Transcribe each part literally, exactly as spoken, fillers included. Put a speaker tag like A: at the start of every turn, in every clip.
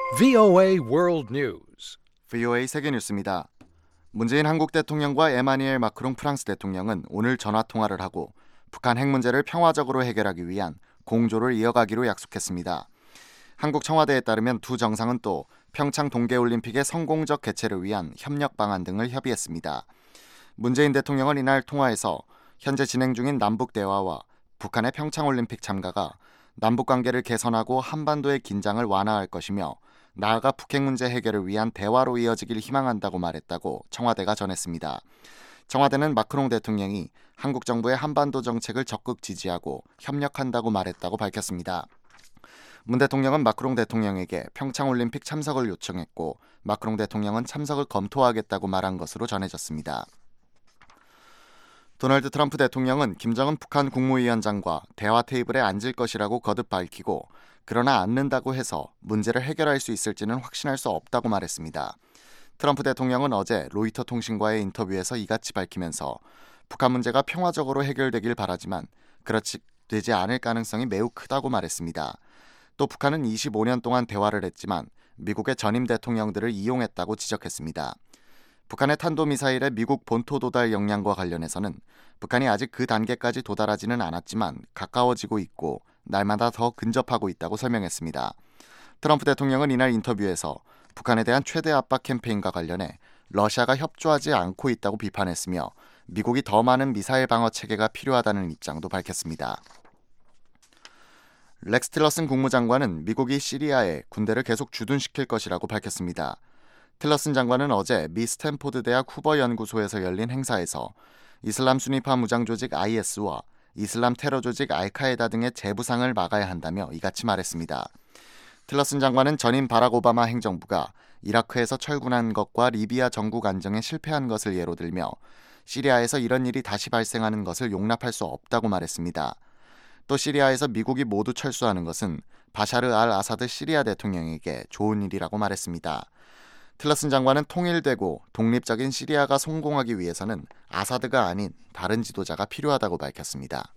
A: 브이오에이 World News.
B: 브이오에이 세계뉴스입니다. 문재인 한국 대통령과 에마뉘엘 마크롱 프랑스 대통령은 오늘 전화통화를 하고 북한 핵 문제를 평화적으로 해결하기 위한 공조를 이어가기로 약속했습니다. 한국 청와대에 따르면 두 정상은 또 평창 동계올림픽의 성공적 개최를 위한 협력 방안 등을 협의했습니다. 문재인 대통령은 이날 통화에서 현재 진행 중인 남북 대화와 북한의 평창올림픽 참가가 남북관계를 개선하고 한반도의 긴장을 완화할 것이며 나아가 북핵 문제 해결을 위한 대화로 이어지길 희망한다고 말했다고 청와대가 전했습니다. 청와대는 마크롱 대통령이 한국 정부의 한반도 정책을 적극 지지하고 협력한다고 말했다고 밝혔습니다. 문 대통령은 마크롱 대통령에게 평창올림픽 참석을 요청했고 마크롱 대통령은 참석을 검토하겠다고 말한 것으로 전해졌습니다. 도널드 트럼프 대통령은 김정은 북한 국무위원장과 대화 테이블에 앉을 것이라고 거듭 밝히고 그러나 앉는다고 해서 문제를 해결할 수 있을지는 확신할 수 없다고 말했습니다. 트럼프 대통령은 어제 로이터 통신과의 인터뷰에서 이같이 밝히면서 북한 문제가 평화적으로 해결되길 바라지만 그렇지 되지 않을 가능성이 매우 크다고 말했습니다. 또 북한은 이십오 년 동안 대화를 했지만 미국의 전임 대통령들을 이용했다고 지적했습니다. 북한의 탄도미사일의 미국 본토 도달 역량과 관련해서는 북한이 아직 그 단계까지 도달하지는 않았지만 가까워지고 있고 날마다 더 근접하고 있다고 설명했습니다. 트럼프 대통령은 이날 인터뷰에서 북한에 대한 최대 압박 캠페인과 관련해 러시아가 협조하지 않고 있다고 비판했으며 미국이 더 많은 미사일 방어 체계가 필요하다는 입장도 밝혔습니다. 렉스 틸러슨 국무장관은 미국이 시리아에 군대를 계속 주둔시킬 것이라고 밝혔습니다. 틸러슨 장관은 어제 미 스탠포드 대학 후버 연구소에서 열린 행사에서 이슬람 순위파 무장 조직 아이에스와 이슬람 테러 조직 알카에다 등의 재부상을 막아야 한다며 이같이 말했습니다. 틸러슨 장관은 전임 바락 오바마 행정부가 이라크에서 철군한 것과 리비아 정국 안정에 실패한 것을 예로 들며 시리아에서 이런 일이 다시 발생하는 것을 용납할 수 없다고 말했습니다. 또 시리아에서 미국이 모두 철수하는 것은 바샤르 알 아사드 시리아 대통령에게 좋은 일이라고 말했습니다. 틸러슨 장관은 통일되고 독립적인 시리아가 성공하기 위해서는 아사드가 아닌 다른 지도자가 필요하다고 밝혔습니다.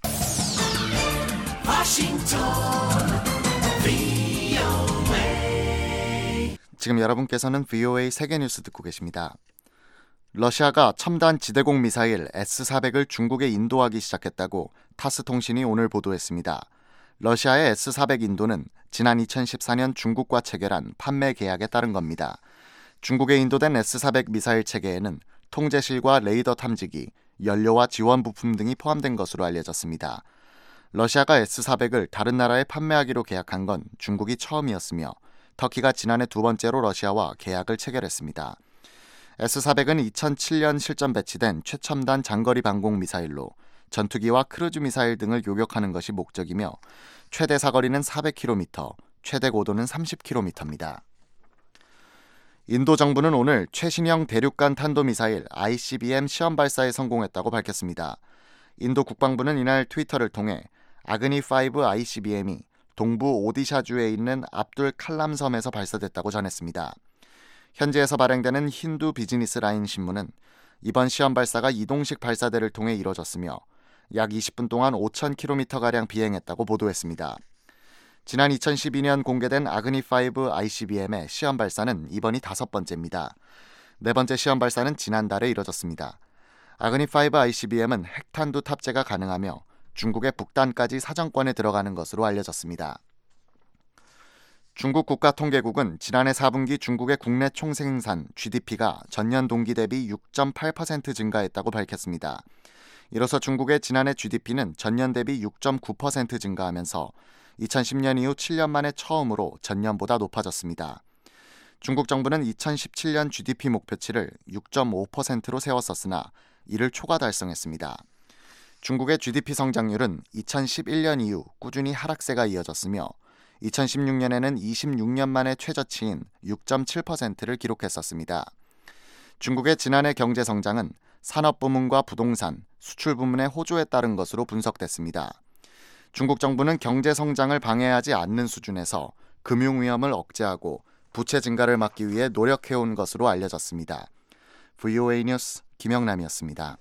B: 지금 여러분께서는 브이오에이 세계뉴스 듣고 계십니다. 러시아가 첨단 지대공 미사일 에스 사백을 중국에 인도하기 시작했다고 타스 통신이 오늘 보도했습니다. 러시아의 에스 사백 인도는 지난 이천십사 년 중국과 체결한 판매 계약에 따른 겁니다. 중국에 인도된 에스 사백 미사일 체계에는 통제실과 레이더 탐지기, 연료와 지원 부품 등이 포함된 것으로 알려졌습니다. 러시아가 에스 사백을 다른 나라에 판매하기로 계약한 건 중국이 처음이었으며 터키가 지난해 두 번째로 러시아와 계약을 체결했습니다. 에스 사백은 이천칠 년 실전 배치된 최첨단 장거리 방공 미사일로 전투기와 크루즈 미사일 등을 요격하는 것이 목적이며 최대 사거리는 사백 킬로미터, 최대 고도는 삼십 킬로미터입니다. 인도 정부는 오늘 최신형 대륙간 탄도미사일 아이씨비엠 시험 발사에 성공했다고 밝혔습니다. 인도 국방부는 이날 트위터를 통해 아그니 오 아이씨비엠이 동부 오디샤주에 있는 압둘 칼람 섬에서 발사됐다고 전했습니다. 현지에서 발행되는 힌두 비즈니스 라인 신문은 이번 시험 발사가 이동식 발사대를 통해 이뤄졌으며 약 이십 분 동안 오천 킬로미터가량 비행했다고 보도했습니다. 지난 이천십이 년 공개된 아그니 오 아이씨비엠의 시험 발사는 이번이 다섯 번째입니다. 네 번째 시험 발사는 지난달에 이뤄졌습니다. 아그니 오 아이씨비엠은 핵탄두 탑재가 가능하며 중국의 북단까지 사정권에 들어가는 것으로 알려졌습니다. 중국 국가통계국은 지난해 사 분기 중국의 국내 총생산 지디피가 전년 동기 대비 육 점 팔 퍼센트 증가했다고 밝혔습니다. 이로써 중국의 지난해 지디피는 전년 대비 육 점 구 퍼센트 증가하면서 이천십 년 이후 칠 년 만에 처음으로 전년보다 높아졌습니다. 중국 정부는 이천십칠 년 지디피 목표치를 육 점 오 퍼센트로 세웠었으나 이를 초과 달성했습니다. 중국의 지디피 성장률은 이천십일 년 이후 꾸준히 하락세가 이어졌으며 이천십육 년에는 이십육 년 만에 최저치인 육 점 칠 퍼센트를 기록했었습니다. 중국의 지난해 경제 성장은 산업 부문과 부동산, 수출 부문의 호조에 따른 것으로 분석됐습니다. 중국 정부는 경제 성장을 방해하지 않는 수준에서 금융 위험을 억제하고 부채 증가를 막기 위해 노력해온 것으로 알려졌습니다. 브이오에이 뉴스 김영남이었습니다.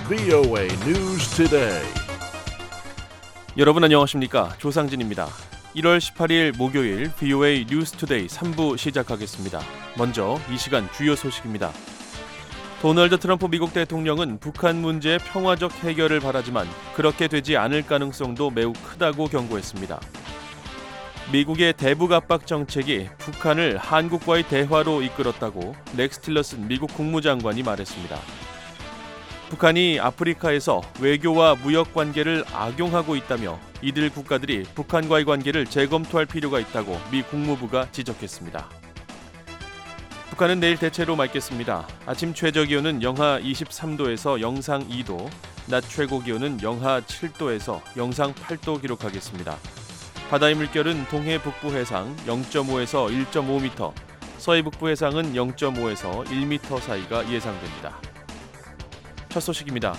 C: 브이오에이 News Today.
D: 여러분 안녕하십니까? 조상진입니다. 일월 십팔일 목요일 브이오에이 뉴스 투데이 삼 부 시작하겠습니다. 먼저 이 시간 주요 소식입니다. 도널드 트럼프 미국 대통령은 북한 문제의 평화적 해결을 바라지만 그렇게 되지 않을 가능성도 매우 크다고 경고했습니다. 미국의 대북 압박 정책이 북한을 한국과의 대화로 이끌었다고 렉스 틸러슨 미국 국무장관이 말했습니다. 북한이 아프리카에서 외교와 무역 관계를 악용하고 있다며 이들 국가들이 북한과의 관계를 재검토할 필요가 있다고 미 국무부가 지적했습니다. 북한은 내일 대체로 맑겠습니다. 아침 최저기온은 영하 이십삼 도에서 영상 이 도, 낮 최고기온은 영하 칠 도에서 영상 팔 도 기록하겠습니다. 바다의 물결은 동해 북부 해상 영 점 오에서 일 점 오 미터, 서해 북부 해상은 영 점 오에서 일 미터 사이가 예상됩니다. 첫 소식입니다.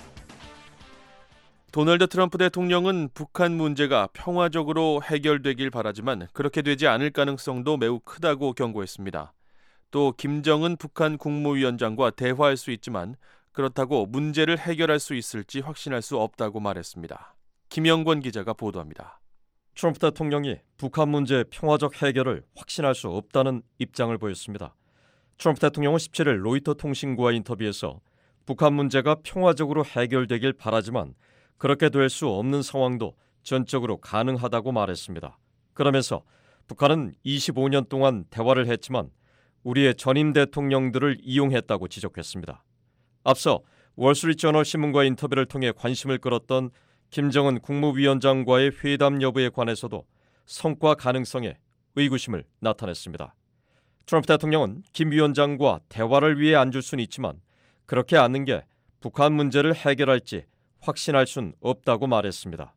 D: 도널드 트럼프 대통령은 북한 문제가 평화적으로 해결되길 바라지만 그렇게 되지 않을 가능성도 매우 크다고 경고했습니다. 또 김정은 북한 국무위원장과 대화할 수 있지만 그렇다고 문제를 해결할 수 있을지 확신할 수 없다고 말했습니다. 김영권 기자가 보도합니다.
E: 트럼프 대통령이 북한 문제의 평화적 해결을 확신할 수 없다는 입장을 보였습니다. 트럼프 대통령은 십칠일 로이터 통신과의 인터뷰에서 북한 문제가 평화적으로 해결되길 바라지만 그렇게 될 수 없는 상황도 전적으로 가능하다고 말했습니다. 그러면서 북한은 이십오 년 동안 대화를 했지만 우리의 전임 대통령들을 이용했다고 지적했습니다. 앞서 월스트리트저널 신문과의 인터뷰를 통해 관심을 끌었던 김정은 국무위원장과의 회담 여부에 관해서도 성과 가능성에 의구심을 나타냈습니다. 트럼프 대통령은 김 위원장과 대화를 위해 앉을 수는 있지만 그렇게 앉는 게 북한 문제를 해결할지 확신할 순 없다고 말했습니다.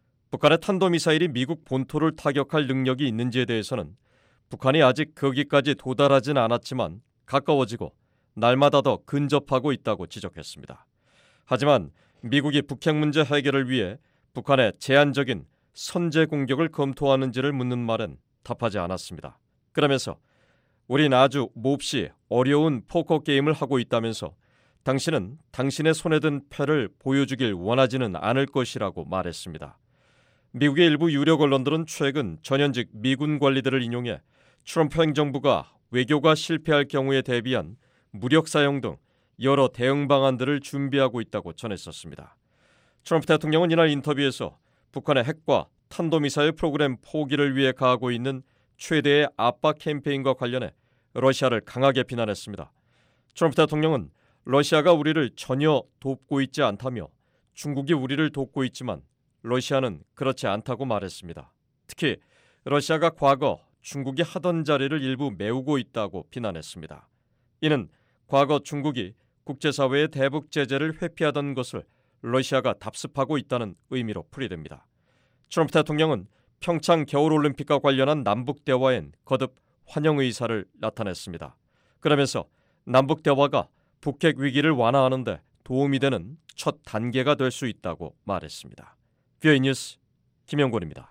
E: 북한의 탄도미사일이 미국 본토를 타격할 능력이 있는지에 대해서는 북한이 아직 거기까지 도달하진 않았지만 가까워지고 날마다 더 근접하고 있다고 지적했습니다. 하지만 미국이 북핵 문제 해결을 위해 북한의 제한적인 선제 공격을 검토하는지를 묻는 말은 답하지 않았습니다. 그러면서 우린 아주 몹시 어려운 포커 게임을 하고 있다면서 당신은 당신의 손에 든 패를 보여주길 원하지는 않을 것이라고 말했습니다. 미국의 일부 유력 언론들은 최근 전현직 미군 관리들을 인용해 트럼프 행정부가 외교가 실패할 경우에 대비한 무력 사용 등 여러 대응 방안들을 준비하고 있다고 전했었습니다. 트럼프 대통령은 이날 인터뷰에서 북한의 핵과 탄도미사일 프로그램 포기를 위해 가하고 있는 최대의 압박 캠페인과 관련해 러시아를 강하게 비난했습니다. 트럼프 대통령은 러시아가 우리를 전혀 돕고 있지 않다며 중국이 우리를 돕고 있지만 러시아는 그렇지 않다고 말했습니다. 특히 러시아가 과거 중국이 하던 자리를 일부 메우고 있다고 비난했습니다. 이는 과거 중국이 국제사회의 대북 제재를 회피하던 것을 러시아가 답습하고 있다는 의미로 풀이됩니다. 트럼프 대통령은 평창 겨울올림픽과 관련한 남북대화엔 거듭 환영 의사를 나타냈습니다. 그러면서 남북대화가 북핵 위기를 완화하는 데 도움이 되는 첫 단계가 될 수 있다고 말했습니다. 브이오에이 뉴스 김영권입니다.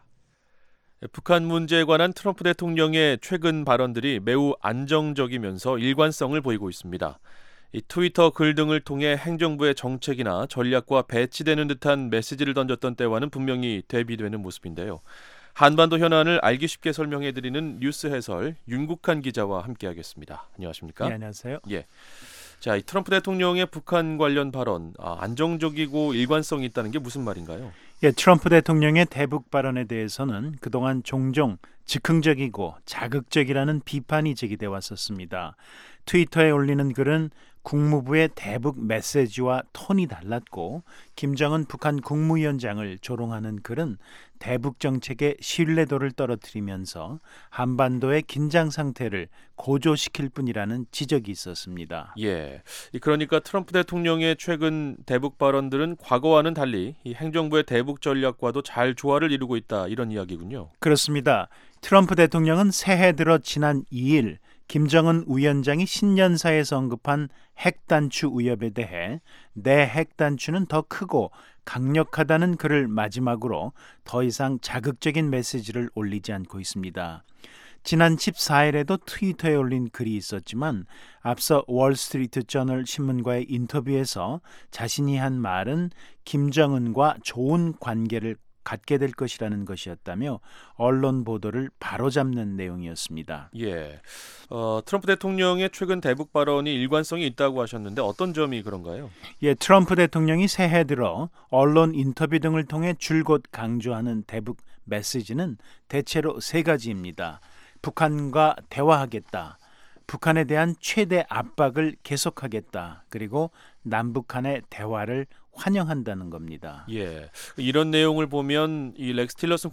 D: 북한 문제에 관한 트럼프 대통령의 최근 발언들이 매우 안정적이면서 일관성을 보이고 있습니다. 이 트위터 글 등을 통해 행정부의 정책이나 전략과 배치되는 듯한 메시지를 던졌던 때와는 분명히 대비되는 모습인데요. 한반도 현안을 알기 쉽게 설명해드리는 뉴스 해설 윤국한 기자와 함께하겠습니다. 안녕하십니까?
F: 네, 안녕하세요.
D: 예. 자, 이 트럼프 대통령의 북한 관련 발언, 아, 안정적이고 일관성이 있다는 게 무슨 말인가요?
F: 예, 트럼프 대통령의 대북 발언에 대해서는 그동안 종종 즉흥적이고 자극적이라는 비판이 제기돼 왔었습니다. 트위터에 올리는 글은 국무부의 대북 메시지와 톤이 달랐고 김정은 북한 국무위원장을 조롱하는 글은 대북 정책의 신뢰도를 떨어뜨리면서 한반도의 긴장 상태를 고조시킬 뿐이라는 지적이 있었습니다.
D: 예, 그러니까 트럼프 대통령의 최근 대북 발언들은 과거와는 달리 이 행정부의 대북 전략과도 잘 조화를 이루고 있다, 이런 이야기군요.
F: 그렇습니다. 트럼프 대통령은 새해 들어 지난 이 일 김정은 위원장이 신년사에서 언급한 핵단추 위협에 대해 내 핵단추는 더 크고 강력하다는 글을 마지막으로 더 이상 자극적인 메시지를 올리지 않고 있습니다. 지난 십사일에도 트위터에 올린 글이 있었지만 앞서 월스트리트 저널 신문과의 인터뷰에서 자신이 한 말은 김정은과 좋은 관계를 갖게 될 것이라는 것이었다며 언론 보도를 바로잡는 내용이었습니다.
D: 예, 어, 트럼프 대통령의 최근 대북 발언이 일관성이 있다고 하셨는데 어떤 점이 그런가요?
F: 예, 트럼프 대통령이 새해 들어 언론 인터뷰 등을 통해 줄곧 강조하는 대북 메시지는 대체로 세 가지입니다. 북한과 대화하겠다, 북한에 대한 최대 압박을 계속하겠다, 그리고 남북한의 대화를 환영한다는 겁니다.
D: 예, 이런 내용을 보면 이 렉스 틸러슨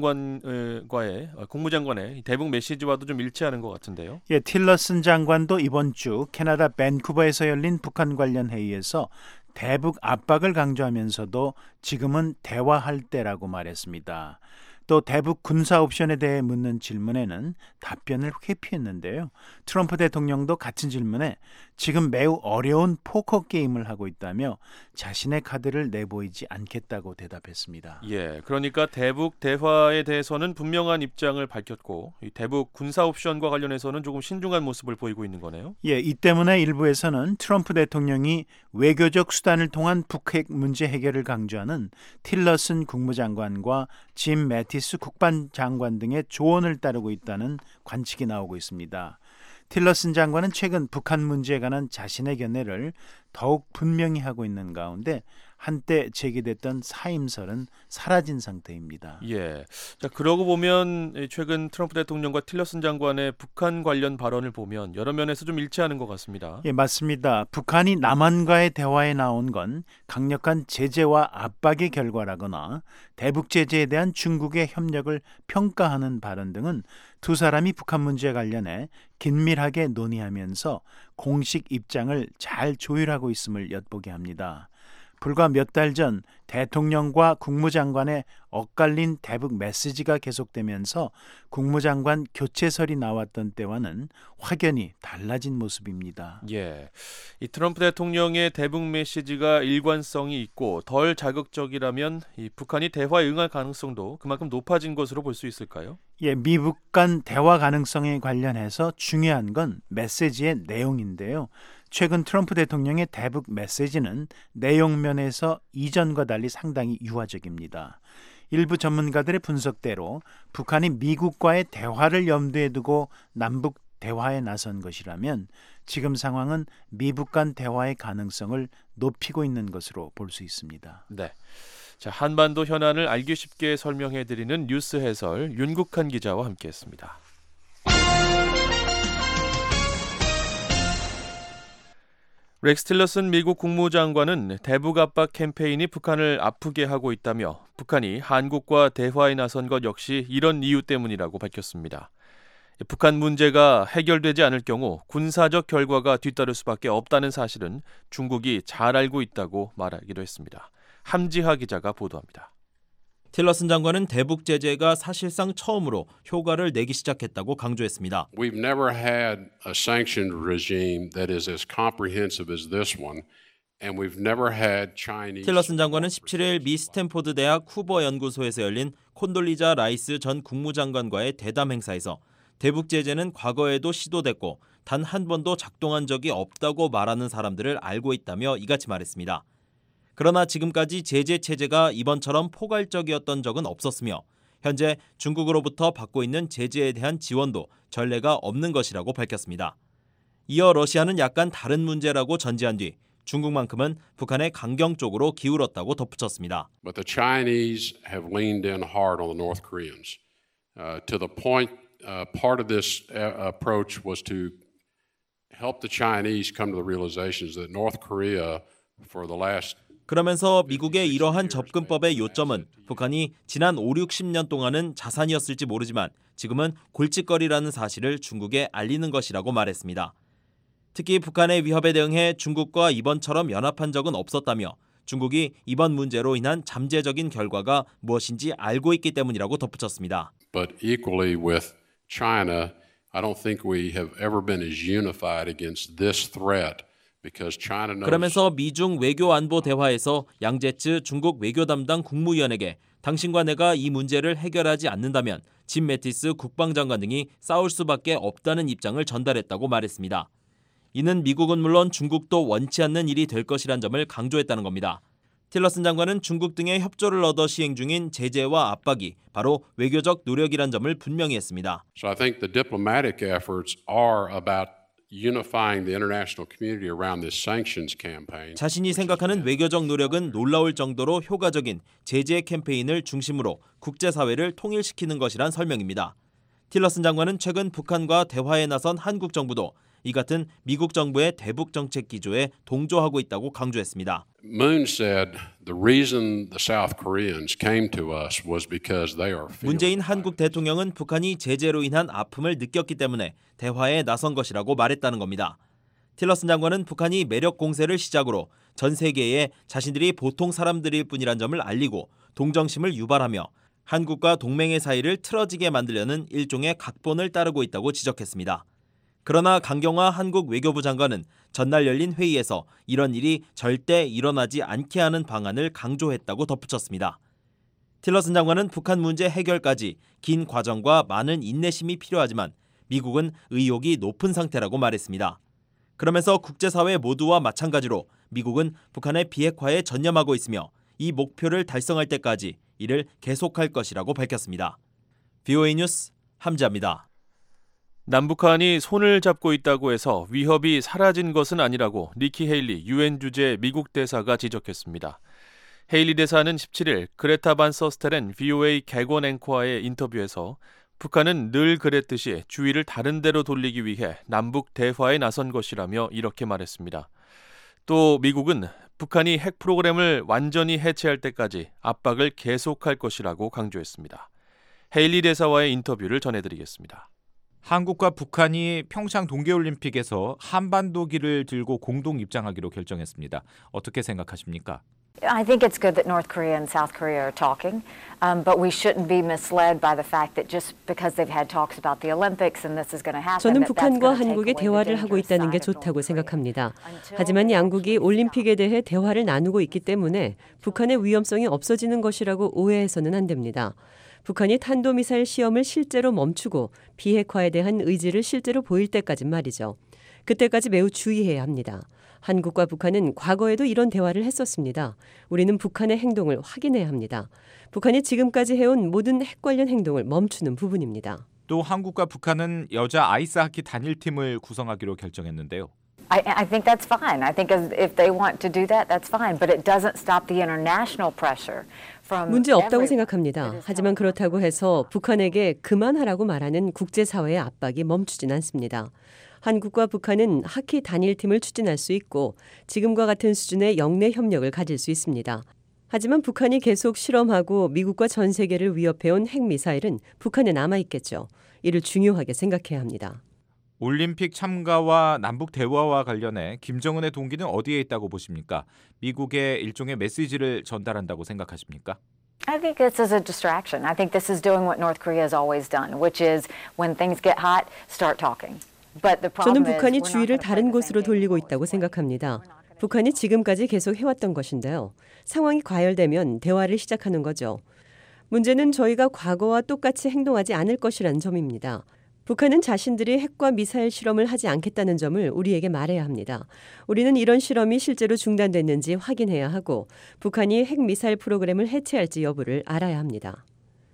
D: 국무장관과의 국무장관의 대북 메시지와도 좀 일치하는 것 같은데요.
F: 예, 틸러슨 장관도 이번 주 캐나다 밴쿠버에서 열린 북한 관련 회의에서 대북 압박을 강조하면서도 지금은 대화할 때라고 말했습니다. 또 대북 군사 옵션에 대해 묻는 질문에는 답변을 회피했는데요. 트럼프 대통령도 같은 질문에 지금 매우 어려운 포커 게임을 하고 있다며 자신의 카드를 내보이지 않겠다고 대답했습니다.
D: 예, 그러니까 대북 대화에 대해서는 분명한 입장을 밝혔고 이 대북 군사 옵션과 관련해서는 조금 신중한 모습을 보이고 있는 거네요.
F: 예, 이 때문에 일부에서는 트럼프 대통령이 외교적 수단을 통한 북핵 문제 해결을 강조하는 틸러슨 국무장관과 짐 매티스 국방장관 등의 조언을 따르고 있다는 관측이 나오고 있습니다. 틸러슨 장관은 최근 북한 문제에 관한 자신의 견해를 더욱 분명히 하고 있는 가운데 한때 제기됐던 사임설은 사라진 상태입니다.
D: 예, 자 그러고 보면 최근 트럼프 대통령과 틸러슨 장관의 북한 관련 발언을 보면 여러 면에서 좀 일치하는 것 같습니다.
F: 예, 맞습니다. 북한이 남한과의 대화에 나온 건 강력한 제재와 압박의 결과라거나 대북 제재에 대한 중국의 협력을 평가하는 발언 등은 두 사람이 북한 문제에 관련해 긴밀하게 논의하면서 공식 입장을 잘 조율하고 있음을 엿보게 합니다. 불과 몇 달 전 대통령과 국무장관의 엇갈린 대북 메시지가 계속되면서 국무장관 교체설이 나왔던 때와는 확연히 달라진 모습입니다.
D: 예, 이 트럼프 대통령의 대북 메시지가 일관성이 있고 덜 자극적이라면 이 북한이 대화에 응할 가능성도 그만큼 높아진 것으로 볼 수 있을까요?
F: 예, 미북 간 대화 가능성에 관련해서 중요한 건 메시지의 내용인데요. 최근 트럼프 대통령의 대북 메시지는 내용 면에서 이전과 달리 상당히 유화적입니다. 일부 전문가들의 분석대로 북한이 미국과의 대화를 염두에 두고 남북 대화에 나선 것이라면 지금 상황은 미북 간 대화의 가능성을 높이고 있는 것으로 볼 수 있습니다.
D: 네. 자, 한반도 현안을 알기 쉽게 설명해드리는 뉴스 해설 윤국한 기자와 함께했습니다. 렉스 틸러슨 미국 국무장관은 대북 압박 캠페인이 북한을 아프게 하고 있다며 북한이 한국과 대화에 나선 것 역시 이런 이유 때문이라고 밝혔습니다. 북한 문제가 해결되지 않을 경우 군사적 결과가 뒤따를 수밖에 없다는 사실은 중국이 잘 알고 있다고 말하기도 했습니다. 함지하 기자가 보도합니다.
E: 틸러슨 장관은 대북 제재가 사실상 처음으로 효과를 내기 시작했다고 강조했습니다.
G: We've never had a sanctioned regime that is as comprehensive as this one, and we've never had Chinese.
E: 틸러슨 장관은 십칠일 미 스탠포드 대학 쿠버 연구소에서 열린 콘돌리자 라이스 전 국무장관과의 대담 행사에서 대북 제재는 과거에도 시도됐고 단 한 번도 작동한 적이 없다고 말하는 사람들을 알고 있다며 이같이 말했습니다. 그러나 지금까지 제재 체제가 이번처럼 포괄적이었던 적은 없었으며 현재 중국으로부터 받고 있는 제재에 대한 지원도 전례가 없는 것이라고 밝혔습니다. 이어 러시아는 약간 다른 문제라고 전제한 뒤 중국만큼은 북한의 강경 쪽으로 기울었다고 덧붙였습니다.
G: But the Chinese have leaned in hard on the North Koreans uh, to the point uh, part of this uh, approach was to help the Chinese come to the realizations that North Korea for the last
E: 그러면서 미국의 이러한 접근법의 요점은 북한이 지난 오륙십 년 동안은 자산이었을지 모르지만 지금은 골칫거리라는 사실을 중국에 알리는 것이라고 말했습니다. 특히 북한의 위협에 대응해 중국과 이번처럼 연합한 적은 없었다며 중국이 이번 문제로 인한 잠재적인 결과가 무엇인지 알고 있기 때문이라고 덧붙였습니다.
G: But equally with China, I don't think we have ever been as unified against this threat.
E: 그러면서 미중 외교 안보 대화에서 양제츠 중국 외교 담당 국무위원에게
H: 당신과 내가 이 문제를 해결하지 않는다면 짐 매티스 국방장관 등이 싸울 수밖에 없다는 입장을 전달했다고 말했습니다. 이는 미국은 물론 중국도 원치 않는 일이 될 것이란 점을 강조했다는 겁니다. 틸러슨 장관은 중국 등의 협조를 얻어 시행 중인 제재와 압박이 바로 외교적 노력이란 점을 분명히 했습니다.
G: So I think the diplomatic efforts are about unifying the international community around this sanctions campaign.
H: 자신이 생각하는 외교적 노력은 놀라울 정도로 효과적인 제재 캠페인을 중심으로 국제사회를 통일시키는 것이란 설명입니다. 틸러슨 장관은 최근 북한과 대화에 나선 한국 정부도 이 같은 미국 정부의 대북 정책 기조에 동조하고 있다고 강조했습니다.
G: Moon said the reason the South Koreans came to us was because they are
H: 문재인 한국 대통령은 북한이 제재로 인한 아픔을 느꼈기 때문에 대화에 나선 것이라고 말했다는 겁니다. 틸러슨 장관은 북한이 매력 공세를 시작으로 전 세계에 자신들이 보통 사람들일 뿐이란 점을 알리고 동정심을 유발하며 한국과 동맹의 사이를 틀어지게 만들려는 일종의 각본을 따르고 있다고 지적했습니다. 그러나 강경화 한국 외교부 장관은 전날 열린 회의에서 이런 일이 절대 일어나지 않게 하는 방안을 강조했다고 덧붙였습니다. 틸러슨 장관은 북한 문제 해결까지 긴 과정과 많은 인내심이 필요하지만 미국은 의욕이 높은 상태라고 말했습니다. 그러면서 국제사회 모두와 마찬가지로 미국은 북한의 비핵화에 전념하고 있으며 이 목표를 달성할 때까지 이를 계속할 것이라고 밝혔습니다. 브이오에이 뉴스 함지아입니다.
D: 남북한이 손을 잡고 있다고 해서 위협이 사라진 것은 아니라고 니키 헤일리 유엔 주재 미국 대사가 지적했습니다. 헤일리 대사는 십칠 일 그레타 반 서스텔렌 브이오에이 객원 앵커와의 인터뷰에서 북한은 늘 그랬듯이 주의를 다른 데로 돌리기 위해 남북 대화에 나선 것이라며 이렇게 말했습니다. 또 미국은 북한이 핵 프로그램을 완전히 해체할 때까지 압박을 계속할 것이라고 강조했습니다. 헤일리 대사와의 인터뷰를 전해드리겠습니다.
I: 한국과 북한이 평창 동계올림픽에서 한반도기를 들고 공동 입장하기로 결정했습니다. 어떻게 생각하십니까?
J: I think it's good that North Korea and South Korea are talking, um, but we shouldn't be misled by the fact that just because they've had talks about the Olympics and this is going to happen.
K: 저는 북한과 한국이 대화를 하고 있다는 게 좋다고 생각합니다. 하지만 양국이 올림픽에 대해 대화를 나누고 있기 때문에 북한의 위험성이 없어지는 것이라고 오해해서는 안 됩니다. 북한이 탄도미사일 시험을 실제로 멈추고 비핵화에 대한 의지를 실제로 보일 때까진 말이죠. 그때까지 매우 주의해야 합니다. 한국과 북한은 과거에도 이런 대화를 했었습니다. 우리는 북한의 행동을 확인해야 합니다. 북한이 지금까지 해온 모든 핵 관련 행동을 멈추는 부분입니다.
I: 또 한국과 북한은 여자 아이스하키 단일팀을 구성하기로 결정했는데요.
J: I, I think that's fine. I think if they want to do that, that's fine. But it doesn't stop the international pressure.
K: 문제 없다고 생각합니다. 하지만 그렇다고 해서 북한에게 그만하라고 말하는 국제사회의 압박이 멈추진 않습니다. 한국과 북한은 하키 단일팀을 추진할 수 있고 지금과 같은 수준의 영내 협력을 가질 수 있습니다. 하지만 북한이 계속 실험하고 미국과 전 세계를 위협해온 핵미사일은 북한에 남아있겠죠. 이를 중요하게 생각해야 합니다.
I: 올림픽 참가와 남북 대화와 관련해 김정은의 동기는 어디에 있다고 보십니까? 미국의 일종의 메시지를 전달한다고 생각하십니까?
J: I think this is a distraction. I think this is doing what North Korea has always done, which is when things get hot, start talking. But the
K: 저는
J: problem is
K: 북한이
J: we're not
K: 주의를
J: gonna play
K: 다른
J: the
K: 곳으로
J: same game
K: 돌리고
J: we
K: 있다고
J: always
K: 생각합니다. 북한이 지금까지 계속 해왔던 것인데요. 상황이 과열되면 대화를 시작하는 거죠. 문제는 저희가 과거와 똑같이 행동하지 않을 것이라는 점입니다. 북한은 자신들이 핵과 미사일 실험을 하지 않겠다는 점을 우리에게 말해야 합니다. 우리는 이런 실험이 실제로 중단됐는지 확인해야 하고 북한이 핵미사일 프로그램을 해체할지 여부를 알아야 합니다.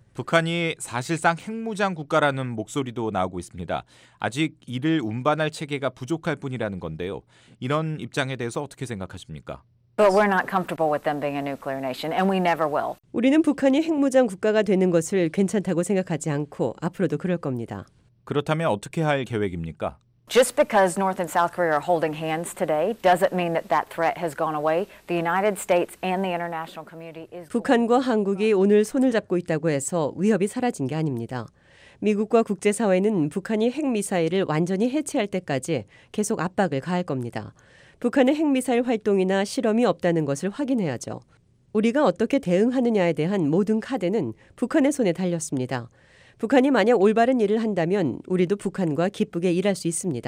I: 북한이 사실상 핵무장 국가라는 목소리도 나오고 있습니다. 아직 이를 운반할 체계가 부족할 뿐이라는 건데요. 이런 입장에 대해서 어떻게 생각하십니까?
J: But we're not comfortable with them being a nuclear nation, and we never will.
K: 우리는 북한이 핵무장 국가가 되는 것을 괜찮다고 생각하지 않고 앞으로도 그럴 겁니다.
I: 그렇다면 어떻게 할 계획입니까?
J: Just because North and South Korea are holding hands today doesn't mean that that threat has gone away. The United States and the international community is
K: 북한과 한국이 오늘 손을 잡고 있다고 해서 위협이 사라진 게 아닙니다. 미국과 국제사회는 북한이 핵미사일을 완전히 해체할 때까지 계속 압박을 가할 겁니다. 북한의 핵미사일 활동이나 실험이 없다는 것을 확인해야죠. 우리가 어떻게 대응하느냐에 대한 모든 카드는 북한의 손에 달렸습니다. 북한이 만약 올바른 일을 한다면 우리도 북한과 기쁘게 일할 수 있습니다.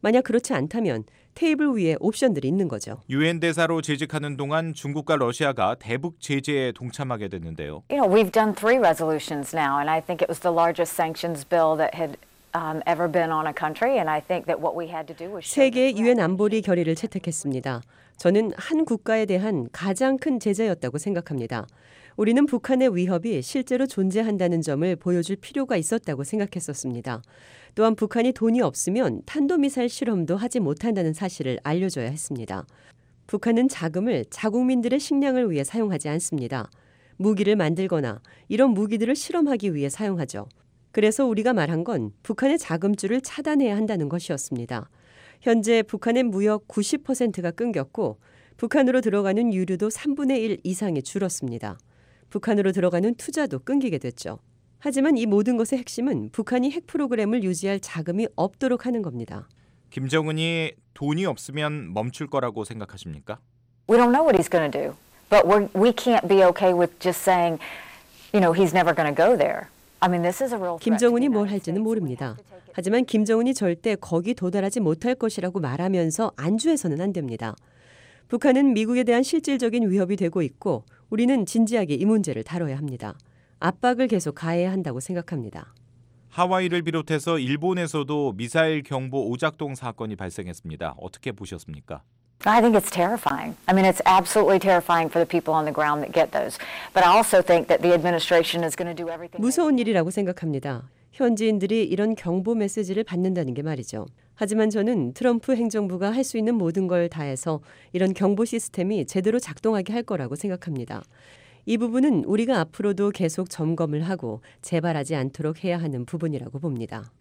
K: 만약 그렇지 않다면 테이블 위에 옵션들이 있는 거죠.
I: 유엔 대사로 재직하는 동안 중국과 러시아가 대북 제재에 동참하게 됐는데요.
J: You know, we've done three resolutions now, and I think it was the largest sanctions bill that had um, ever been on a country, and I think that what we had to do was
K: 세 개의 유엔 안보리 결의를 채택했습니다. 저는 한 국가에 대한 가장 큰 제재였다고 생각합니다. 우리는 북한의 위협이 실제로 존재한다는 점을 보여줄 필요가 있었다고 생각했었습니다. 또한 북한이 돈이 없으면 탄도미사일 실험도 하지 못한다는 사실을 알려줘야 했습니다. 북한은 자금을 자국민들의 식량을 위해 사용하지 않습니다. 무기를 만들거나 이런 무기들을 실험하기 위해 사용하죠. 그래서 우리가 말한 건 북한의 자금줄을 차단해야 한다는 것이었습니다. 현재 북한의 무역 구십 퍼센트가 끊겼고 북한으로 들어가는 유류도 삼분의 일 이상이 줄었습니다. 북한으로 들어가는 투자도 끊기게 됐죠. 하지만 이 모든 것의 핵심은 북한이 핵 프로그램을 유지할 자금이 없도록 하는 겁니다.
I: 김정은이 돈이 없으면 멈출 거라고 생각하십니까?
J: We don't know what he's going to do, but we're, we can't be okay with just saying, you know, he's never going to go there. I mean, this is a real threat.
K: 김정은이 뭘 할지는 모릅니다. 하지만 김정은이 절대 거기 도달하지 못할 것이라고 말하면서 안주해서는 안 됩니다. 북한은 미국에 대한 실질적인 위협이 되고 있고 우리는 진지하게 이 문제를 다뤄야 합니다. 압박을 계속 가해야 한다고 생각합니다.
I: 하와이를 비롯해서 일본에서도 미사일 경보 오작동 사건이 발생했습니다. 어떻게 보셨습니까?
J: I think it's terrifying. I mean, it's absolutely terrifying for the people on the ground that get those. But I also think that the administration is going to do everything.
K: 무서운 일이라고 생각합니다. 현지인들이 이런 경보 메시지를 받는다는 게 말이죠. 하지만 저는 트럼프 행정부가 할 수 있는 모든 걸 다해서 이런 경보 시스템이 제대로 작동하게 할 거라고 생각합니다. 이 부분은 우리가 앞으로도 계속 점검을 하고 재발하지 않도록 해야 하는 부분이라고 봅니다.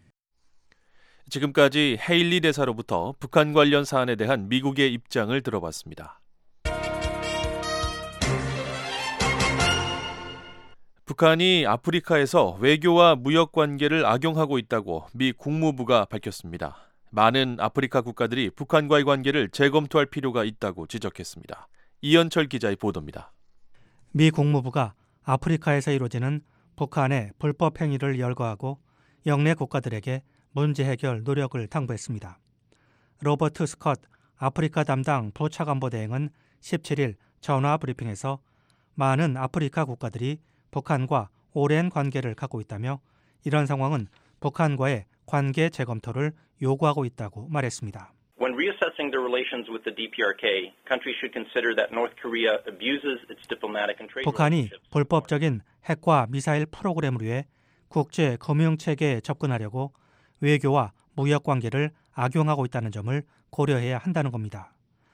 D: 지금까지 헤일리 대사로부터 북한 관련 사안에 대한 미국의 입장을 들어봤습니다. 북한이 아프리카에서 외교와 무역 관계를 악용하고 있다고 미 국무부가 밝혔습니다. 많은 아프리카 국가들이 북한과의 관계를 재검토할 필요가 있다고 지적했습니다. 이현철 기자의 보도입니다.
L: 미 국무부가 아프리카에서 이루어지는 북한의 불법 행위를 열거하고 영내 국가들에게 문제 해결 노력을 당부했습니다. 로버트 스콧 아프리카 담당 부차관보대행은 십칠일 전화 브리핑에서 많은 아프리카 국가들이 북한과 오랜 관계를 갖고 있다며 이런 상황은 북한과의 관계 재검토를 요구하고 있다고 말했습니다.
M: When reassessing their relations with the 디피아르케이, countries should consider that North Korea abuses its diplomatic and trade
L: 북한이
M: relationships.
L: 불법적인 핵과 미사일 프로그램을 위해 국제 금융 체계에 접근하려고 외교와 무역 관계를 악용하고 있다는 점을 고려해야 한다는 겁니다.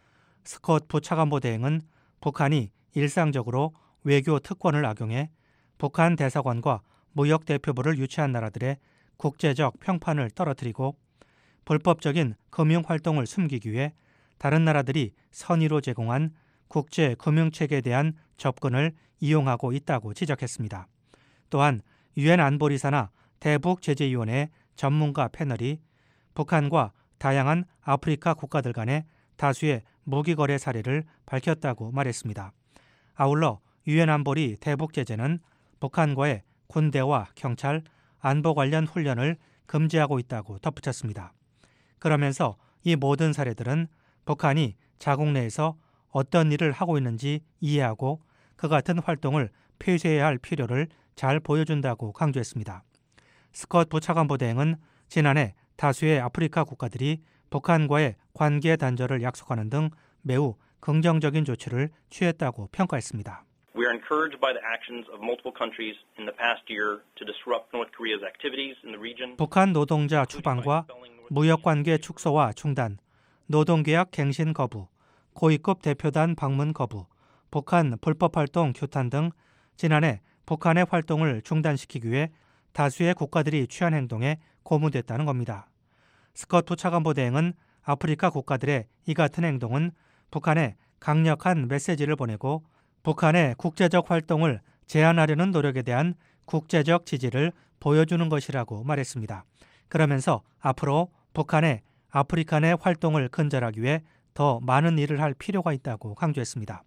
L: 스콧 부차관보 대행은 북한이 일상적으로 외교 특권을 악용해 북한 대사관과 무역 대표부를 유치한 나라들의 국제적 평판을 떨어뜨리고 불법적인 금융 활동을 숨기기 위해 다른 나라들이 선의로 제공한 국제 금융 체계에 대한 접근을 이용하고 있다고 지적했습니다. 또한 유엔 안보리사나 대북 제재위원회 전문가 패널이 북한과 다양한 아프리카 국가들 간의 다수의 무기 거래 사례를 밝혔다고 말했습니다. 아울러 유엔 안보리 대북 제재는 북한과의 군대와 경찰, 안보 관련 훈련을 금지하고 있다고 덧붙였습니다. 그러면서 이 모든 사례들은 북한이 자국 내에서 어떤 일을 하고 있는지 이해하고 그 같은 활동을 폐쇄해야 할 필요를 잘 보여준다고 강조했습니다. 스콧 부차관보 대행은 지난해 다수의 아프리카 국가들이 북한과의 관계 단절을 약속하는 등 매우 긍정적인 조치를 취했다고 평가했습니다.
M: We are encouraged by the actions of multiple countries in the past year to disrupt North Korea's activities in the region.
L: 북한 노동자 추방과 무역관계 축소와 중단, 노동계약 갱신 거부, 고위급 대표단 방문 거부, 북한 불법활동 규탄 등 지난해 북한의 활동을 중단시키기 위해 다수의 국가들이 취한 행동에 고무됐다는 겁니다. 스콧 부차관보 대행은 아프리카 국가들의 이 같은 행동은 북한에 강력한 메시지를 보내고 북한의 국제적 활동을 제한하려는 노력에 대한 국제적 지지를 보여주는 것이라고 말했습니다. 그러면서 앞으로 북한의 아프리카 내 활동을 근절하기 위해 더 많은 일을 할 필요가 있다고 강조했습니다.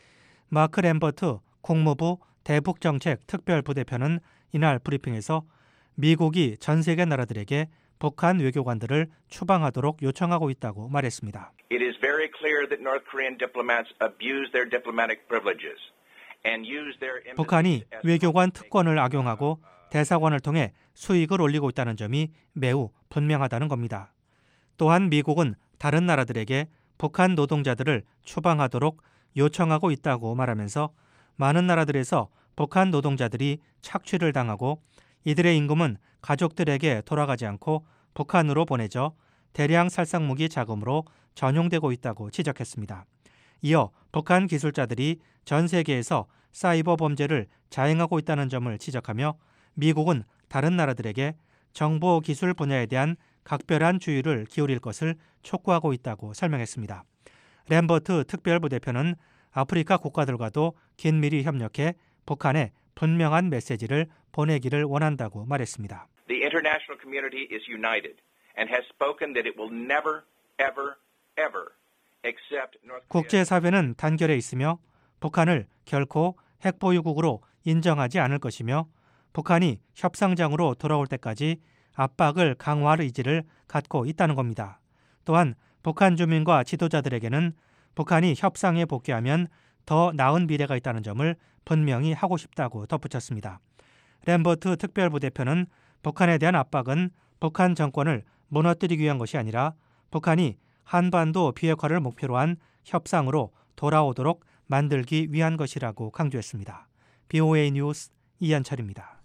L: 마크 램버트 국무부 대북정책 특별부대표는 이날 브리핑에서 미국이 전 세계 나라들에게 북한 외교관들을 추방하도록 요청하고 있다고 말했습니다.
N: It is very clear that North Korean diplomats abuse their diplomatic privileges and use their embassies
L: 북한이
N: as
L: 외교관 특권을 악용하고 대사관을 통해 수익을 올리고 있다는 점이 매우 분명하다는 겁니다. 또한 미국은 다른 나라들에게 북한 노동자들을 추방하도록 요청하고 있다고 말하면서 많은 나라들에서 북한 노동자들이 착취를 당하고 이들의 임금은 가족들에게 돌아가지 않고 북한으로 보내져 대량 살상무기 자금으로 전용되고 있다고 지적했습니다. 이어 북한 기술자들이 전 세계에서 사이버 범죄를 자행하고 있다는 점을 지적하며 미국은 다른 나라들에게 정보 기술 분야에 대한 각별한 주의를 기울일 것을 촉구하고 있다고 설명했습니다. 램버트 특별부대표는 아프리카 국가들과도 긴밀히 협력해 북한에 분명한 메시지를 보내기를 원한다고 말했습니다.
N: The international community is united and has spoken that it will never, ever, ever accept North Korea.
L: 국제사회는 단결해 있으며 북한을 결코 핵보유국으로 인정하지 않을 것이며 북한이 협상장으로 돌아올 때까지 압박을 강화할 의지를 갖고 있다는 겁니다. 또한 북한 주민과 지도자들에게는 북한이 협상에 복귀하면 더 나은 미래가 있다는 점을 분명히 하고 싶다고 덧붙였습니다. 램버트 특별부대표는 북한에 대한 압박은 북한 정권을 무너뜨리기 위한 것이 아니라 북한이 한반도 비핵화를 목표로 한 협상으로 돌아오도록 만들기 위한 것이라고 강조했습니다. 비오에이 뉴스 이한철입니다.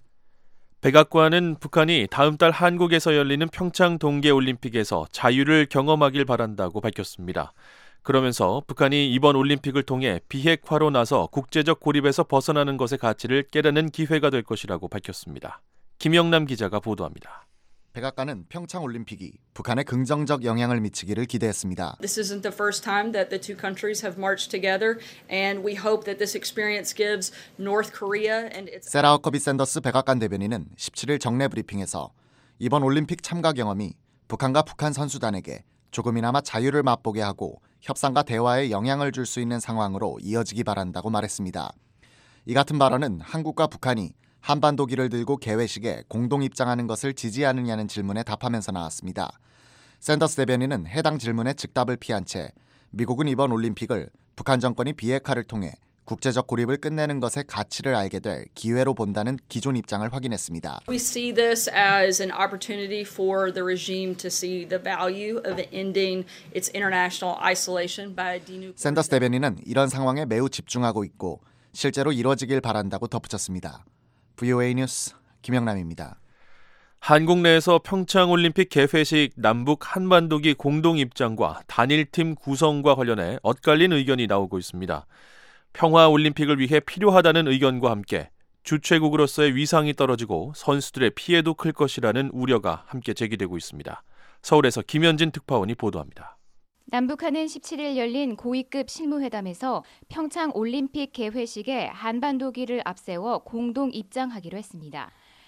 D: 백악관은 북한이 다음 달 한국에서 열리는 평창 동계올림픽에서 자유를 경험하길 바란다고 밝혔습니다. 그러면서 북한이 이번 올림픽을 통해 비핵화로 나서 국제적 고립에서 벗어나는 것의 가치를 깨닫는 기회가 될 것이라고 밝혔습니다. 김영남 기자가 보도합니다.
B: 백악관은 평창 올림픽이 북한에 긍정적 영향을 미치기를 기대했습니다.
O: This isn't the first time that the two countries have marched together, and we hope that this experience gives North Korea and its
B: 세라 허커비 샌더스 백악관 대변인은 십칠 일 정례 브리핑에서 이번 올림픽 참가 경험이 북한과 북한 선수단에게 조금이나마 자유를 맛보게 하고 협상과 대화에 영향을 줄 수 있는 상황으로 이어지기 바란다고 말했습니다. 이 같은 발언은 한국과 북한이 한반도기를 들고 개회식에 공동 입장하는 것을 지지하느냐는 질문에 답하면서 나왔습니다. 샌더스 대변인은 해당 질문에 즉답을 피한 채 미국은 이번 올림픽을 북한 정권이 비핵화를 통해 국제적 고립을 끝내는 것의 가치를 알게 될 기회로 본다는 기존 입장을 확인했습니다.
O: We see this as an opportunity for the regime to see the value of ending its international isolation by denuclearization.
B: 샌더스 대변인은 이런 상황에 매우 집중하고 있고 실제로 이뤄지길 바란다고 덧붙였습니다. 브이오에이 뉴스 김영남입니다.
D: 한국 내에서 평창올림픽 개회식 남북 한반도기 공동 입장과 단일팀 구성과 관련해 엇갈린 의견이 나오고 있습니다. 평화올림픽을 위해 필요하다는 의견과 함께 주최국으로서의 위상이 떨어지고 선수들의 피해도 클 것이라는 우려가 함께 제기되고 있습니다. 서울에서 김현진 특파원이 보도합니다.
P: 남북한은 십칠 일 열린 고위급 실무회담에서 평창 올림픽 개회식에 한반도기를 앞세워 공동 입장하기로 했습니다.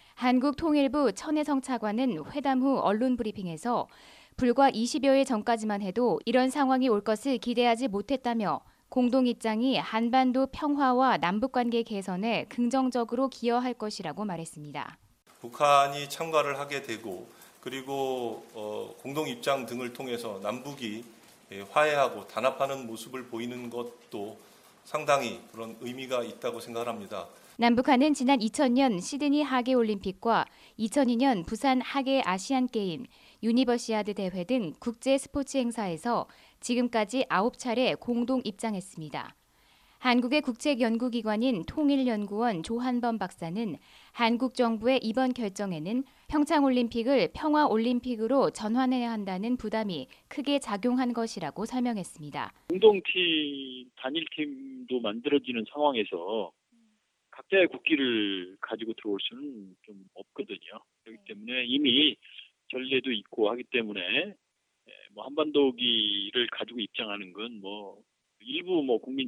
P: 한국통일부 천혜성 차관은 회담 후 언론 브리핑에서 불과 이십여일 전까지만 해도 이런 상황이 올 것을 기대하지 못했다며 공동 입장이 한반도 평화와 남북관계 개선에 긍정적으로 기여할 것이라고 말했습니다.
Q: 북한이 참가를 하게 되고 그리고 어, 공동 입장 등을 통해서 남북이 화해하고 단합하는 모습을 보이는 것도 상당히 그런 의미가 있다고 생각합니다.
P: 남북한은 지난 이천 년 시드니 하계올림픽과 이천이 년 부산 하계 아시안게임, 유니버시아드 대회 등 국제 스포츠 행사에서 지금까지 아홉 차례 공동 입장했습니다. 한국의 국책연구기관인 통일연구원 조한범 박사는 한국 정부의 이번 결정에는 평창올림픽을 평화올림픽으로 전환해야 한다는 부담이 크게 작용한 것이라고 설명했습니다.
R: 공동팀, 단일팀도 만들어지는 상황에서 각자의 국기를 가지고 들어올 수는 좀 없거든요. 그렇기 때문에 이미 전례도 있고 하기 때문에 뭐 한반도기를 가지고 입장하는 건 뭐 일부 뭐 국민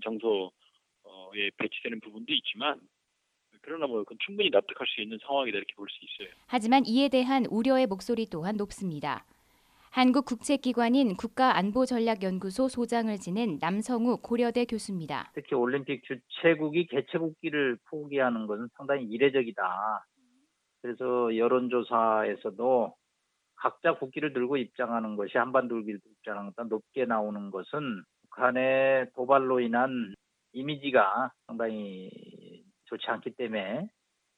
R: 정서에 배치되는 부분도 있지만 그러나 뭐 그건 충분히 납득할 수 있는 상황이다 이렇게 볼 수 있어요.
P: 하지만 이에 대한 우려의 목소리 또한 높습니다. 한국 국책기관인 국가안보전략연구소 소장을 지낸 남성우 고려대 교수입니다.
S: 특히 올림픽 주최국이 개최국기를 포기하는 것은 상당히 이례적이다. 그래서 여론조사에서도 각자 국기를 들고 입장하는 것이 한반도 국기를 들고 입장하는 것보다 높게 나오는 것은 북한의 도발로 인한 이미지가 상당히 좋지 않기 때문에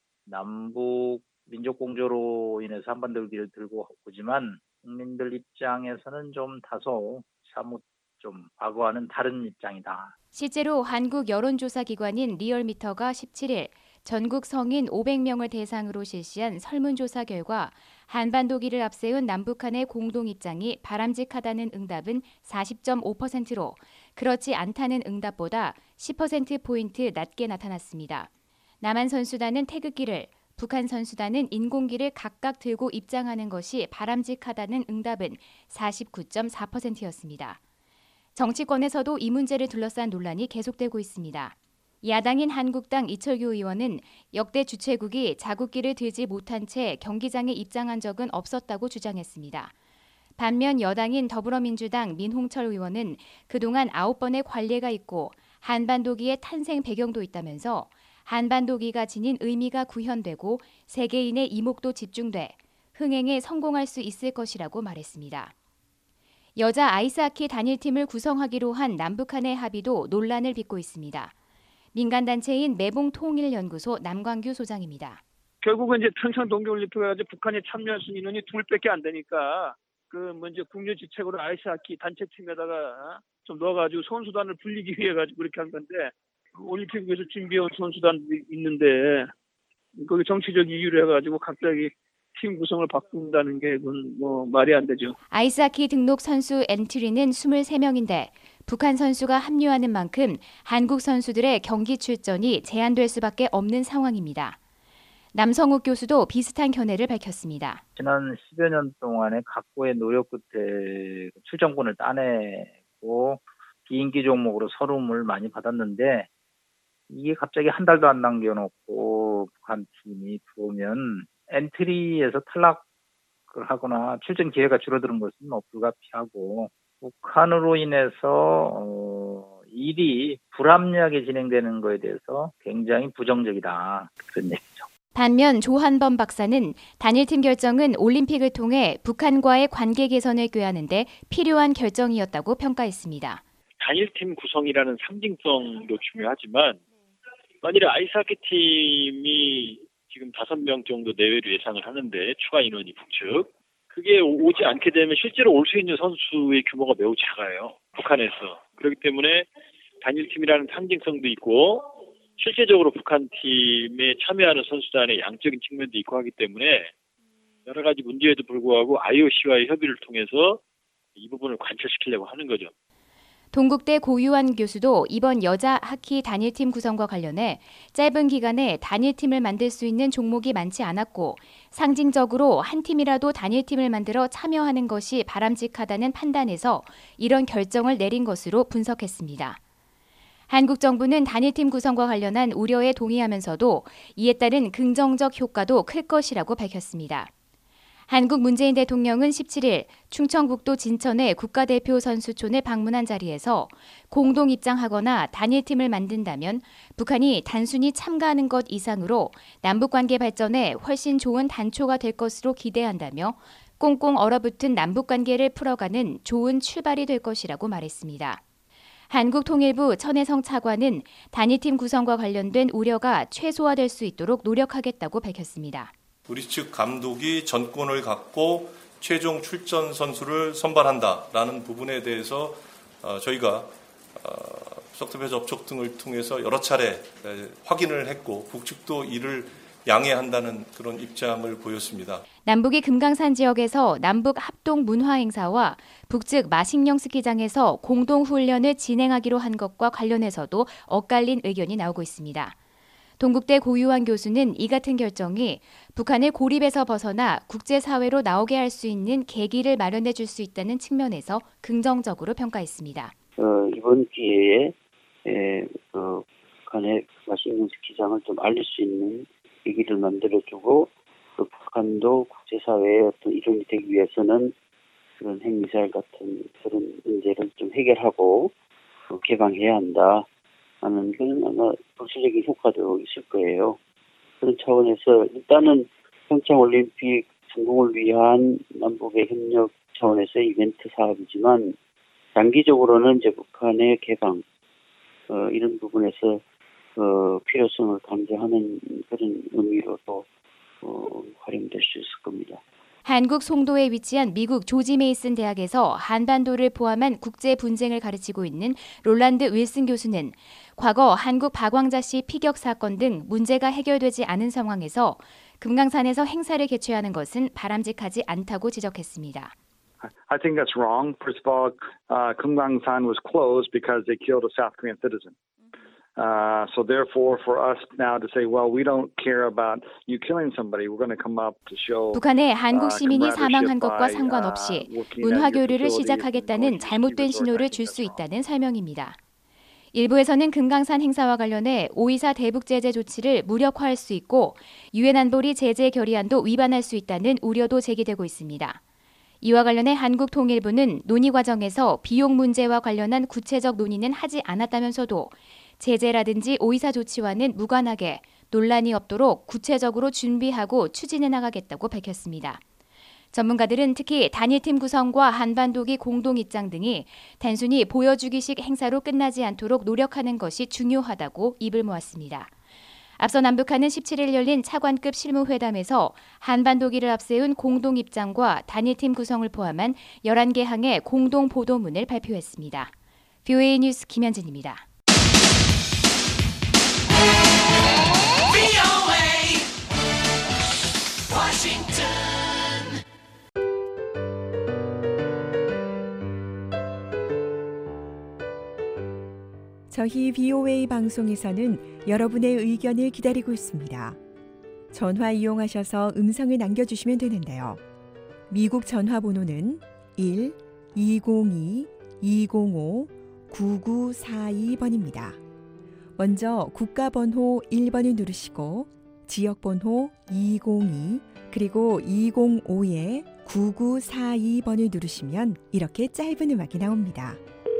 S: 남북 민족 공조로 인해서 한반도 국기를 들고 오지만 국민들 입장에서는 좀 다소 사뭇 좀 과거와는 다른 입장이다.
P: 실제로 한국 여론조사 기관인 리얼미터가 십칠 일 전국 성인 오백 명을 대상으로 실시한 설문조사 결과 한반도기를 앞세운 남북한의 공동 입장이 바람직하다는 응답은 사십 점 오 퍼센트로 그렇지 않다는 응답보다 십 퍼센트포인트 낮게 나타났습니다. 남한 선수단은 태극기를, 북한 선수단은 인공기를 각각 들고 입장하는 것이 바람직하다는 응답은 사십구 점 사 퍼센트였습니다. 정치권에서도 이 문제를 둘러싼 논란이 계속되고 있습니다. 야당인 한국당 이철규 의원은 역대 주최국이 자국기를 들지 못한 채 경기장에 입장한 적은 없었다고 주장했습니다. 반면 여당인 더불어민주당 민홍철 의원은 그동안 아홉 번의 관례가 있고 한반도기의 탄생 배경도 있다면서 한반도기가 지닌 의미가 구현되고 세계인의 이목도 집중돼 흥행에 성공할 수 있을 것이라고 말했습니다. 여자 아이스하키 단일팀을 구성하기로 한 남북한의 합의도 논란을 빚고 있습니다. 민간단체인 매봉통일연구소 남광규 소장입니다.
T: 결국은 이제 평창 동계올림픽에 가지고 북한이 참여할 수 있는 인원이 둘밖에 안 되니까 그 먼저 국유지책으로 아이스하키 단체팀에다가 좀 넣어가지고 선수단을 불리기 위해 가지고 그렇게 한 건데 올림픽에서 준비해온 선수단도 있는데 거기 정치적 이유로 해가지고 갑자기 팀 구성을 바꾼다는 게 그건 뭐 말이 안 되죠.
P: 아이스하키 등록 선수 엔트리는 이십삼 명인데 북한 선수가 합류하는 만큼 한국 선수들의 경기 출전이 제한될 수밖에 없는 상황입니다. 남성욱 교수도 비슷한 견해를 밝혔습니다.
S: 지난 십여 년 동안의 각고의 노력 끝에 출전권을 따내고 비인기 종목으로 서름을 많이 받았는데 이게 갑자기 한 달도 안 남겨놓고 북한 팀이 들어오면 엔트리에서 탈락을 하거나 출전 기회가 줄어드는 것은 뭐 불가피하고 북한으로 인해서 어, 일이 불합리하게 진행되는 것에 대해서 굉장히 부정적이다. 그런 얘기죠.
P: 반면 조한범 박사는 단일팀 결정은 올림픽을 통해 북한과의 관계 개선을 꾀하는 데 필요한 결정이었다고 평가했습니다.
R: 단일팀 구성이라는 상징성도 중요하지만 만일에 아이스하키 팀이 지금 다섯 명 정도 내외로 예상을 하는데 추가 인원이 북측 그게 오지 않게 되면 실제로 올 수 있는 선수의 규모가 매우 작아요. 북한에서. 그렇기 때문에 단일팀이라는 상징성도 있고 실제적으로 북한 팀에 참여하는 선수단의 양적인 측면도 있고 하기 때문에 여러 가지 문제에도 불구하고 아이오씨와의 협의를 통해서 이 부분을 관철시키려고 하는 거죠.
P: 동국대 고유한 교수도 이번 여자 하키 단일팀 구성과 관련해 짧은 기간에 단일팀을 만들 수 있는 종목이 많지 않았고 상징적으로 한 팀이라도 단일팀을 만들어 참여하는 것이 바람직하다는 판단에서 이런 결정을 내린 것으로 분석했습니다. 한국 정부는 단일팀 구성과 관련한 우려에 동의하면서도 이에 따른 긍정적 효과도 클 것이라고 밝혔습니다. 한국 문재인 대통령은 십칠 일 충청북도 진천의 국가대표 선수촌을 방문한 자리에서 공동 입장하거나 단일팀을 만든다면 북한이 단순히 참가하는 것 이상으로 남북관계 발전에 훨씬 좋은 단초가 될 것으로 기대한다며 꽁꽁 얼어붙은 남북관계를 풀어가는 좋은 출발이 될 것이라고 말했습니다. 한국통일부 천혜성 차관은 단일팀 구성과 관련된 우려가 최소화될 수 있도록 노력하겠다고 밝혔습니다.
Q: 우리 측 감독이 전권을 갖고 최종 출전 선수를 선발한다라는 부분에 대해서 저희가 석탑의 접촉 등을 통해서 여러 차례 확인을 했고 북측도 이를 양해한다는 그런 입장을 보였습니다.
P: 남북이 금강산 지역에서 남북 합동 문화 행사와 북측 마식령 스키장에서 공동 훈련을 진행하기로 한 것과 관련해서도 엇갈린 의견이 나오고 있습니다. 동국대 고유한 교수는 이 같은 결정이 북한을 고립에서 벗어나 국제사회로 나오게 할 수 있는 계기를 마련해 줄 수 있다는 측면에서 긍정적으로 평가했습니다.
U: 어, 이번 기회에 에, 어, 북한의 마식령 스키장을 좀 알릴 수 있는 계기를 만들어주고 또 북한도 국제사회의 어떤 일원이 되기 위해서는 그런 핵미사일 같은 그런 문제를 좀 해결하고 어, 개방해야 한다. 하는 건 아마 정치적인 효과도 있을 거예요. 그런 차원에서 일단은 평창 올림픽 성공을 위한 남북의 협력 차원에서 이벤트 사업이지만 장기적으로는 이제 북한의 개방 어, 이런 부분에서 어, 필요성을 강조하는 그런 의미로도 어, 활용될 수 있을 겁니다.
P: 한국 송도에 위치한 미국 조지 메이슨 대학에서 한반도를 포함한 국제 분쟁을 가르치고 있는 롤란드 윌슨 교수는 과거 한국 박광자 씨 피격 사건 등 문제가 해결되지 않은 상황에서 금강산에서 행사를 개최하는 것은 바람직하지 않다고 지적했습니다.
A: I think that's wrong. First of all, uh, Kumgangsan was closed because they killed a South Korean citizen. Uh, so therefore, for us now to say, well, we don't care about you killing somebody, we're going to come up to show.
P: 북한의 한국 시민이 사망한 것과 상관없이 문화 교류를 시작하겠다는 잘못된 신호를 줄 수 있다는 설명입니다. 일부에서는 금강산 행사와 관련해 오이사 대북 제재 조치를 무력화할 수 있고 유엔 안보리 제재 결의안도 위반할 수 있다는 우려도 제기되고 있습니다. 이와 관련해 한국통일부는 논의 과정에서 비용 문제와 관련한 구체적 논의는 하지 않았다면서도 제재라든지 오이사 조치와는 무관하게 논란이 없도록 구체적으로 준비하고 추진해 나가겠다고 밝혔습니다. 전문가들은 특히 단일팀 구성과 한반도기 공동 입장 등이 단순히 보여주기식 행사로 끝나지 않도록 노력하는 것이 중요하다고 입을 모았습니다. 앞서 남북한은 십칠 일 열린 차관급 실무회담에서 한반도기를 앞세운 공동 입장과 단일팀 구성을 포함한 열한 개 항의 공동 보도문을 발표했습니다. 브이오에이 뉴스 김현진입니다.
V: 저희 브이오에이 방송에서는 여러분의 의견을 기다리고 있습니다. 전화 이용하셔서 음성을 남겨주시면 되는데요. 미국 전화번호는 일 이공이 이공오 구구사이 번입니다. 먼저 국가번호 일 번을 누르시고 지역번호 이공이 그리고 이공오에 구구사이 번을 누르시면 이렇게 짧은 음악이 나옵니다.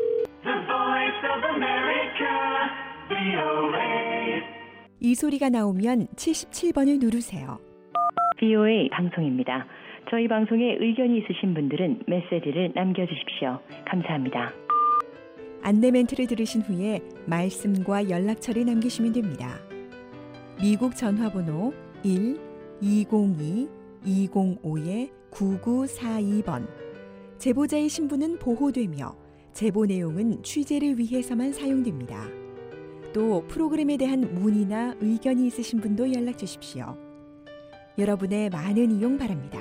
V: 이 소리가 나오면 칠십칠 번을 누르세요.
W: 브이오에이 방송입니다. 저희 방송에 의견이 있으신 분들은 메시지를 남겨주십시오. 감사합니다.
V: 안내 멘트를 들으신 후에 말씀과 연락처를 남기시면 됩니다. 미국 전화번호 일 이공이 이공오에 구구사이 번. 제보자의 신분은 보호되며 제보 내용은 취재를 위해서만 사용됩니다. 또 프로그램에 대한 문의나 의견이 있으신 분도 연락 주십시오. 여러분의 많은 이용 바랍니다.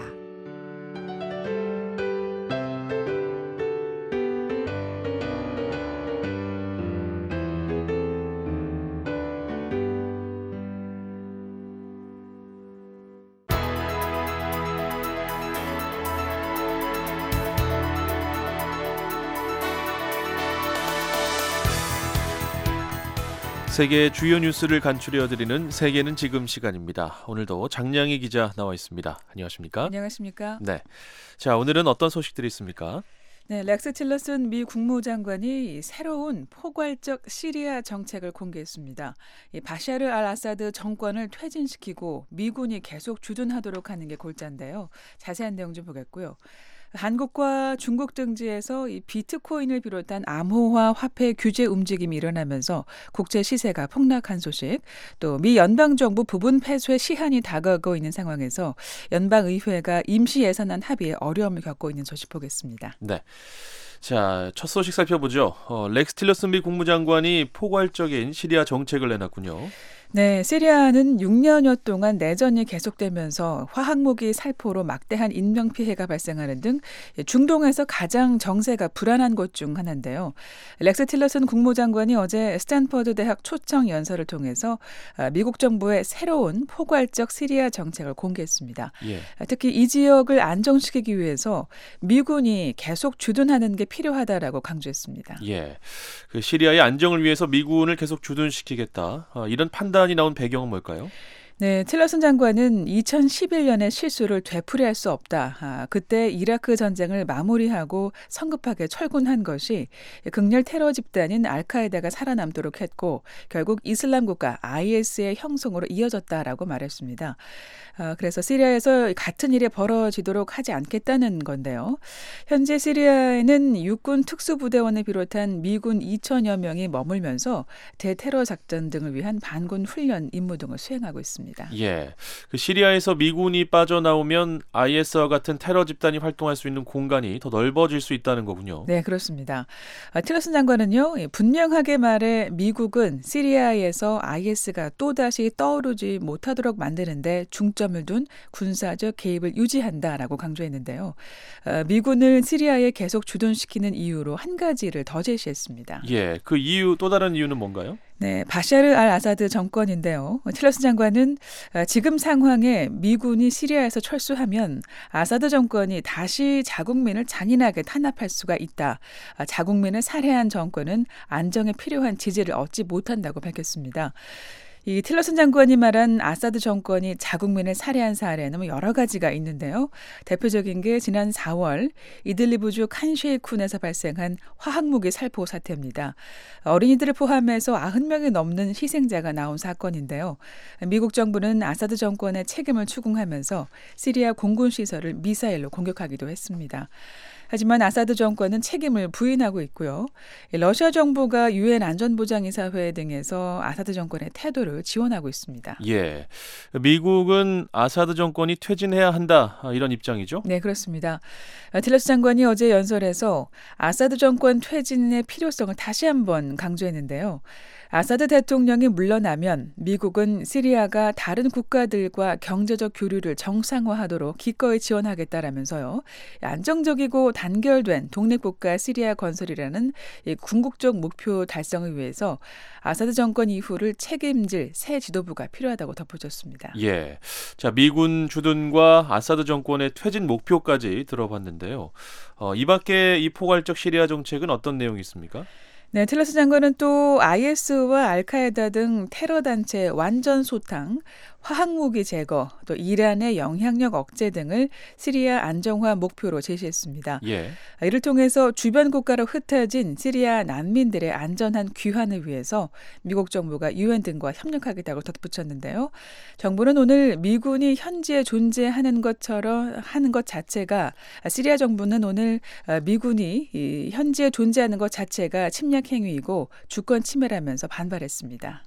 D: 세계의 주요 뉴스를 간추려드리는 세계는 지금 시간입니다. 오늘도 장량희 기자 나와 있습니다. 안녕하십니까?
X: 안녕하십니까?
D: 네. 자, 오늘은 어떤 소식들이 있습니까?
X: 네, 렉스 틸러슨 미 국무장관이 새로운 포괄적 시리아 정책을 공개했습니다. 이 바샤르 알 아사드 정권을 퇴진시키고 미군이 계속 주둔하도록 하는 게 골자인데요. 자세한 내용 좀 보겠고요. 한국과 중국 등지에서 이 비트코인을 비롯한 암호화 화폐 규제 움직임이 일어나면서 국제 시세가 폭락한 소식, 또 미 연방정부 부분 폐쇄 시한이 다가오고 있는 상황에서 연방의회가 임시 예산안 합의에 어려움을 겪고 있는 소식 보겠습니다.
D: 네. 자, 첫 소식 살펴보죠. 어, 렉스 틸러슨 미 국무장관이 포괄적인 시리아 정책을 내놨군요.
X: 네, 시리아는 육 년여 동안 내전이 계속되면서 화학무기 살포로 막대한 인명피해가 발생하는 등 중동에서 가장 정세가 불안한 곳 중 하나인데요. 렉스 틸러슨 국무장관이 어제 스탠퍼드 대학 초청 연설을 통해서 미국 정부의 새로운 포괄적 시리아 정책을 공개했습니다. 예. 특히 이 지역을 안정시키기 위해서 미군이 계속 주둔하는 게 필요하다라고 강조했습니다.
D: 예, 그 시리아의 안정을 위해서 미군을 계속 주둔시키겠다. 어, 이런 판단이 나온 배경은 뭘까요?
X: 네, 틸러슨 장관은 이천십일 년의 실수를 되풀이할 수 없다. 아, 그때 이라크 전쟁을 마무리하고 성급하게 철군한 것이 극렬 테러 집단인 알카에다가 살아남도록 했고 결국 이슬람 국가 아이에스의 형성으로 이어졌다라고 말했습니다. 아, 그래서 시리아에서 같은 일이 벌어지도록 하지 않겠다는 건데요. 현재 시리아에는 육군 특수부대원을 비롯한 미군 이천여 명이 머물면서 대테러 작전 등을 위한 반군 훈련 임무 등을 수행하고 있습니다.
D: 예, 그 시리아에서 미군이 빠져나오면 아이에스와 같은 테러 집단이 활동할 수 있는 공간이 더 넓어질 수 있다는 거군요.
X: 네, 그렇습니다. 아, 틸러슨 장관은요, 분명하게 말해 미국은 시리아에서 아이에스가 또다시 떠오르지 못하도록 만드는데 중점을 둔 군사적 개입을 유지한다라고 강조했는데요. 아, 미군을 시리아에 계속 주둔시키는 이유로 한 가지를 더 제시했습니다.
D: 예, 그 이유 또 다른 이유는 뭔가요?
X: 네, 바샤르 알 아사드 정권인데요. 틸러슨 장관은 지금 상황에 미군이 시리아에서 철수하면 아사드 정권이 다시 자국민을 잔인하게 탄압할 수가 있다. 자국민을 살해한 정권은 안정에 필요한 지지를 얻지 못한다고 밝혔습니다. 이 틸러슨 장관이 말한 아사드 정권이 자국민을 살해한 사례는 뭐 여러 가지가 있는데요. 대표적인 게 지난 사월 이들리브주 칸쉐이쿤에서 발생한 화학무기 살포 사태입니다. 어린이들을 포함해서 구십 명이 넘는 희생자가 나온 사건인데요. 미국 정부는 아사드 정권의 책임을 추궁하면서 시리아 공군 시설을 미사일로 공격하기도 했습니다. 하지만 아사드 정권은 책임을 부인하고 있고요. 러시아 정부가 유엔 안전보장이사회 등에서 아사드 정권의 태도를 지원하고 있습니다.
D: 예, 미국은 아사드 정권이 퇴진해야 한다 이런 입장이죠?
X: 네, 그렇습니다. 틸러슨 장관이 어제 연설에서 아사드 정권 퇴진의 필요성을 다시 한번 강조했는데요. 아사드 대통령이 물러나면 미국은 시리아가 다른 국가들과 경제적 교류를 정상화하도록 기꺼이 지원하겠다라면서요. 안정적이고 단결된 독립국가 시리아 건설이라는 궁극적 목표 달성을 위해서 아사드 정권 이후를 책임질 새 지도부가 필요하다고 덧붙였습니다.
D: 예, 자 미군 주둔과 아사드 정권의 퇴진 목표까지 들어봤는데요. 어, 이 밖에 이 포괄적 시리아 정책은 어떤 내용이 있습니까?
X: 네, 틸러슨 장관은 또 아이에스와 알카에다 등 테러 단체 완전 소탕, 화학무기 제거, 또 이란의 영향력 억제 등을 시리아 안정화 목표로 제시했습니다.
D: 예.
X: 이를 통해서 주변 국가로 흩어진 시리아 난민들의 안전한 귀환을 위해서 미국 정부가 유엔 등과 협력하겠다고 덧붙였는데요. 정부는 오늘 미군이 현지에 존재하는 것처럼 하는 것 자체가 시리아 정부는 오늘 미군이 현지에 존재하는 것 자체가 침략 행위이고 주권 침해라면서 반발했습니다.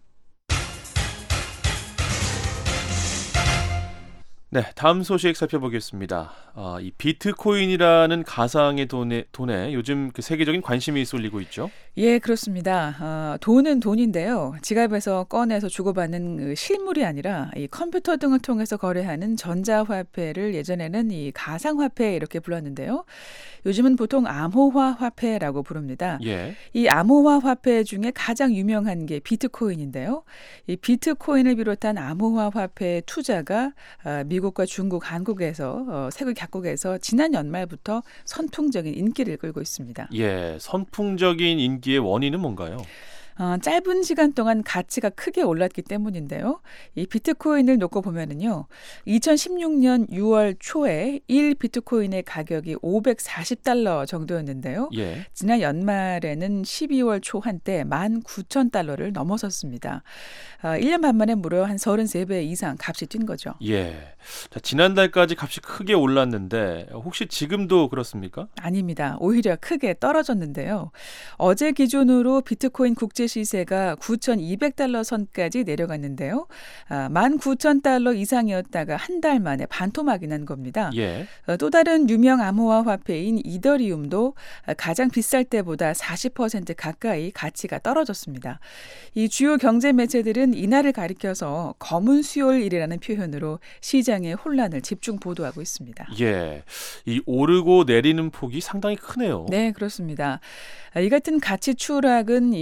D: 네, 다음 소식 살펴보겠습니다. 아, 이 비트코인이라는 가상의 돈에, 돈에 요즘 그 세계적인 관심이 쏠리고 있죠?
X: 예, 그렇습니다. 어, 돈은 돈인데요. 지갑에서 꺼내서 주고받는 그 실물이 아니라 이 컴퓨터 등을 통해서 거래하는 전자화폐를 예전에는 이 가상화폐 이렇게 불렀는데요. 요즘은 보통 암호화 화폐라고 부릅니다.
D: 예.
X: 이 암호화 화폐 중에 가장 유명한 게 비트코인인데요. 이 비트코인을 비롯한 암호화 화폐 투자가 어, 미국과 중국, 한국에서 어, 세계 각국에서 지난 연말부터 선풍적인 인기를 끌고 있습니다.
D: 예, 선풍적인 인기의 원인은 뭔가요?
X: 어, 짧은 시간 동안 가치가 크게 올랐기 때문인데요. 이 비트코인을 놓고 보면은요, 이천십육 년 유월 초에 일 비트코인의 가격이 오백사십 달러 정도였는데요.
D: 예.
X: 지난 연말에는 십이월 초 한때 만 구천 달러를 넘어섰습니다. 어, 일 년 반 만에 무려 한 삼십삼 배 이상 값이 뛴 거죠.
D: 예. 자, 지난달까지 값이 크게 올랐는데 혹시 지금도 그렇습니까?
X: 아닙니다. 오히려 크게 떨어졌는데요. 어제 기준으로 비트코인 국제 시세가 구천이백 달러 선까지 내려갔는데요. 아, 만 구천 달러 이상이었다가 한 달 만에 반토막이 난 겁니다.
D: 예.
X: 어, 또 다른 유명 암호화 화폐인 이더리움도 가장 비쌀 때보다 사십 퍼센트 가까이 가치가 떨어졌습니다. 이 주요 경제 매체들은 이날을 가리켜서 검은 수요일이라는 표현으로 시장의 혼란을 집중 보도하고 있습니다.
D: 예, 이 오르고 내리는 폭이 상당히 크네요.
X: 네, 그렇습니다. 이 같은 가치 추락은 이 새해 들어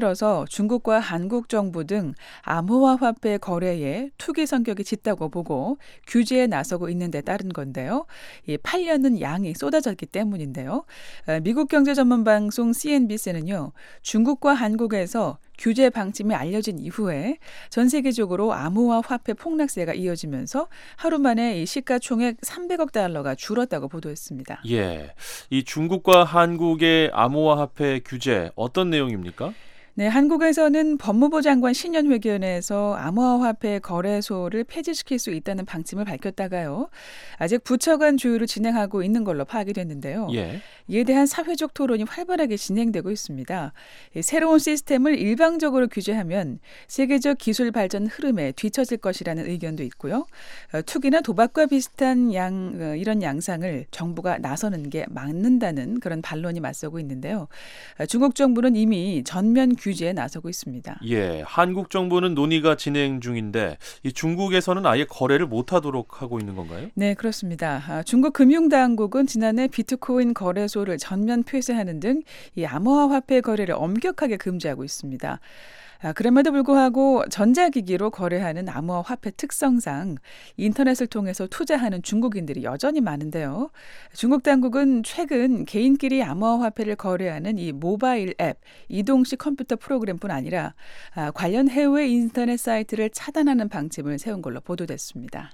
X: 들어서 중국과 한국 정부 등 암호화 화폐 거래에 투기 성격이 짙다고 보고 규제에 나서고 있는 데 따른 건데요. 이 팔려는 양이 쏟아졌기 때문인데요. 미국 경제 전문 방송 씨엔비씨는요. 중국과 한국에서 규제 방침이 알려진 이후에 전 세계적으로 암호화 화폐 폭락세가 이어지면서 하루 만에 이 시가총액 삼백억 달러가 줄었다고 보도했습니다.
D: 예, 이 중국과 한국의 암호화 화폐 규제 어떤 내용입니까?
X: 네, 한국에서는 법무부 장관 신년회견에서 암호화 화폐 거래소를 폐지시킬 수 있다는 방침을 밝혔다가요. 아직 부처 간 조율을 진행하고 있는 걸로 파악이 됐는데요.
D: 예.
X: 이에 대한 사회적 토론이 활발하게 진행되고 있습니다. 새로운 시스템을 일방적으로 규제하면 세계적 기술 발전 흐름에 뒤처질 것이라는 의견도 있고요. 투기나 도박과 비슷한 양, 이런 양상을 정부가 나서는 게 막는다는 그런 반론이 맞서고 있는데요. 중국 정부는 이미 전면 규제에 나서고 있습니다.
D: 예, 한국 정부는 논의가 진행 중인데 이 중국에서는 아예 거래를 못하도록 하고 있는 건가요?
X: 네, 그렇습니다. 아, 중국 금융당국은 지난해 비트코인 거래소를 전면 폐쇄하는 등 이 암호화 화폐 거래를 엄격하게 금지하고 있습니다. 아, 그럼에도 불구하고 전자기기로 거래하는 암호화 화폐 특성상 인터넷을 통해서 투자하는 중국인들이 여전히 많은데요. 중국 당국은 최근 개인끼리 암호화 화폐를 거래하는 이 모바일 앱, 이동식 컴퓨터 프로그램뿐 아니라 아, 관련 해외 인터넷 사이트를 차단하는 방침을 세운 걸로 보도됐습니다.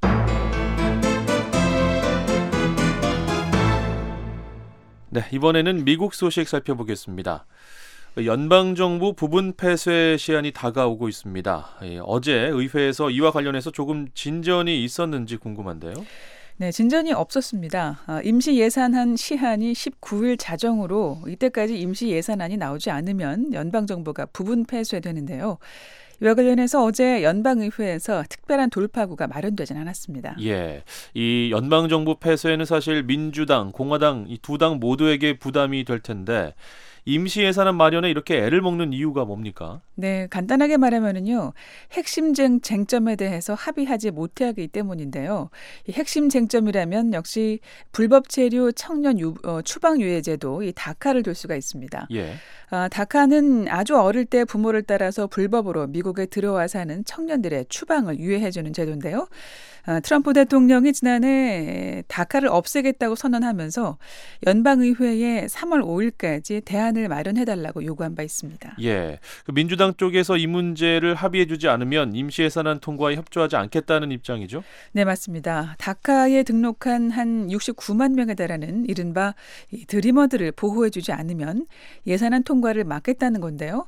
D: 네, 이번에는 미국 소식 살펴보겠습니다. 연방정부 부분 폐쇄 시한이 다가오고 있습니다. 어제 의회에서 이와 관련해서 조금 진전이 있었는지 궁금한데요.
X: 네, 진전이 없었습니다. 임시 예산안 시한이 십구 일 자정으로 이때까지 임시 예산안이 나오지 않으면 연방정부가 부분 폐쇄되는데요. 이와 관련해서 어제 연방의회에서 특별한 돌파구가 마련되진 않았습니다.
D: 예, 이 연방정부 폐쇄는 사실 민주당, 공화당 이 두 당 모두에게 부담이 될 텐데 임시 예산안 마련에 이렇게 애를 먹는 이유가 뭡니까?
X: 네, 간단하게 말하면은요. 핵심 쟁점에 대해서 합의하지 못하기 때문인데요. 이 핵심 쟁점이라면 역시 불법 체류 청년 유, 어, 추방 유예제도 이 다카를 둘 수가 있습니다.
D: 예.
X: 아, 다카는 아주 어릴 때 부모를 따라서 불법으로 미국에 들어와 사는 청년들의 추방을 유예해주는 제도인데요. 아, 트럼프 대통령이 지난해 다카를 없애겠다고 선언하면서 연방의회에 삼월 오일까지 대안을 마련해달라고 요구한 바 있습니다.
D: 예, 그 민주당 쪽에서 이 문제를 합의해주지 않으면 임시 예산안 통과에 협조하지 않겠다는 입장이죠?
X: 네, 맞습니다. 다카에 등록한 한 육십구만 명에 달하는 이른바 드리머들을 보호해주지 않으면 예산안 통과를 막겠다는 건데요.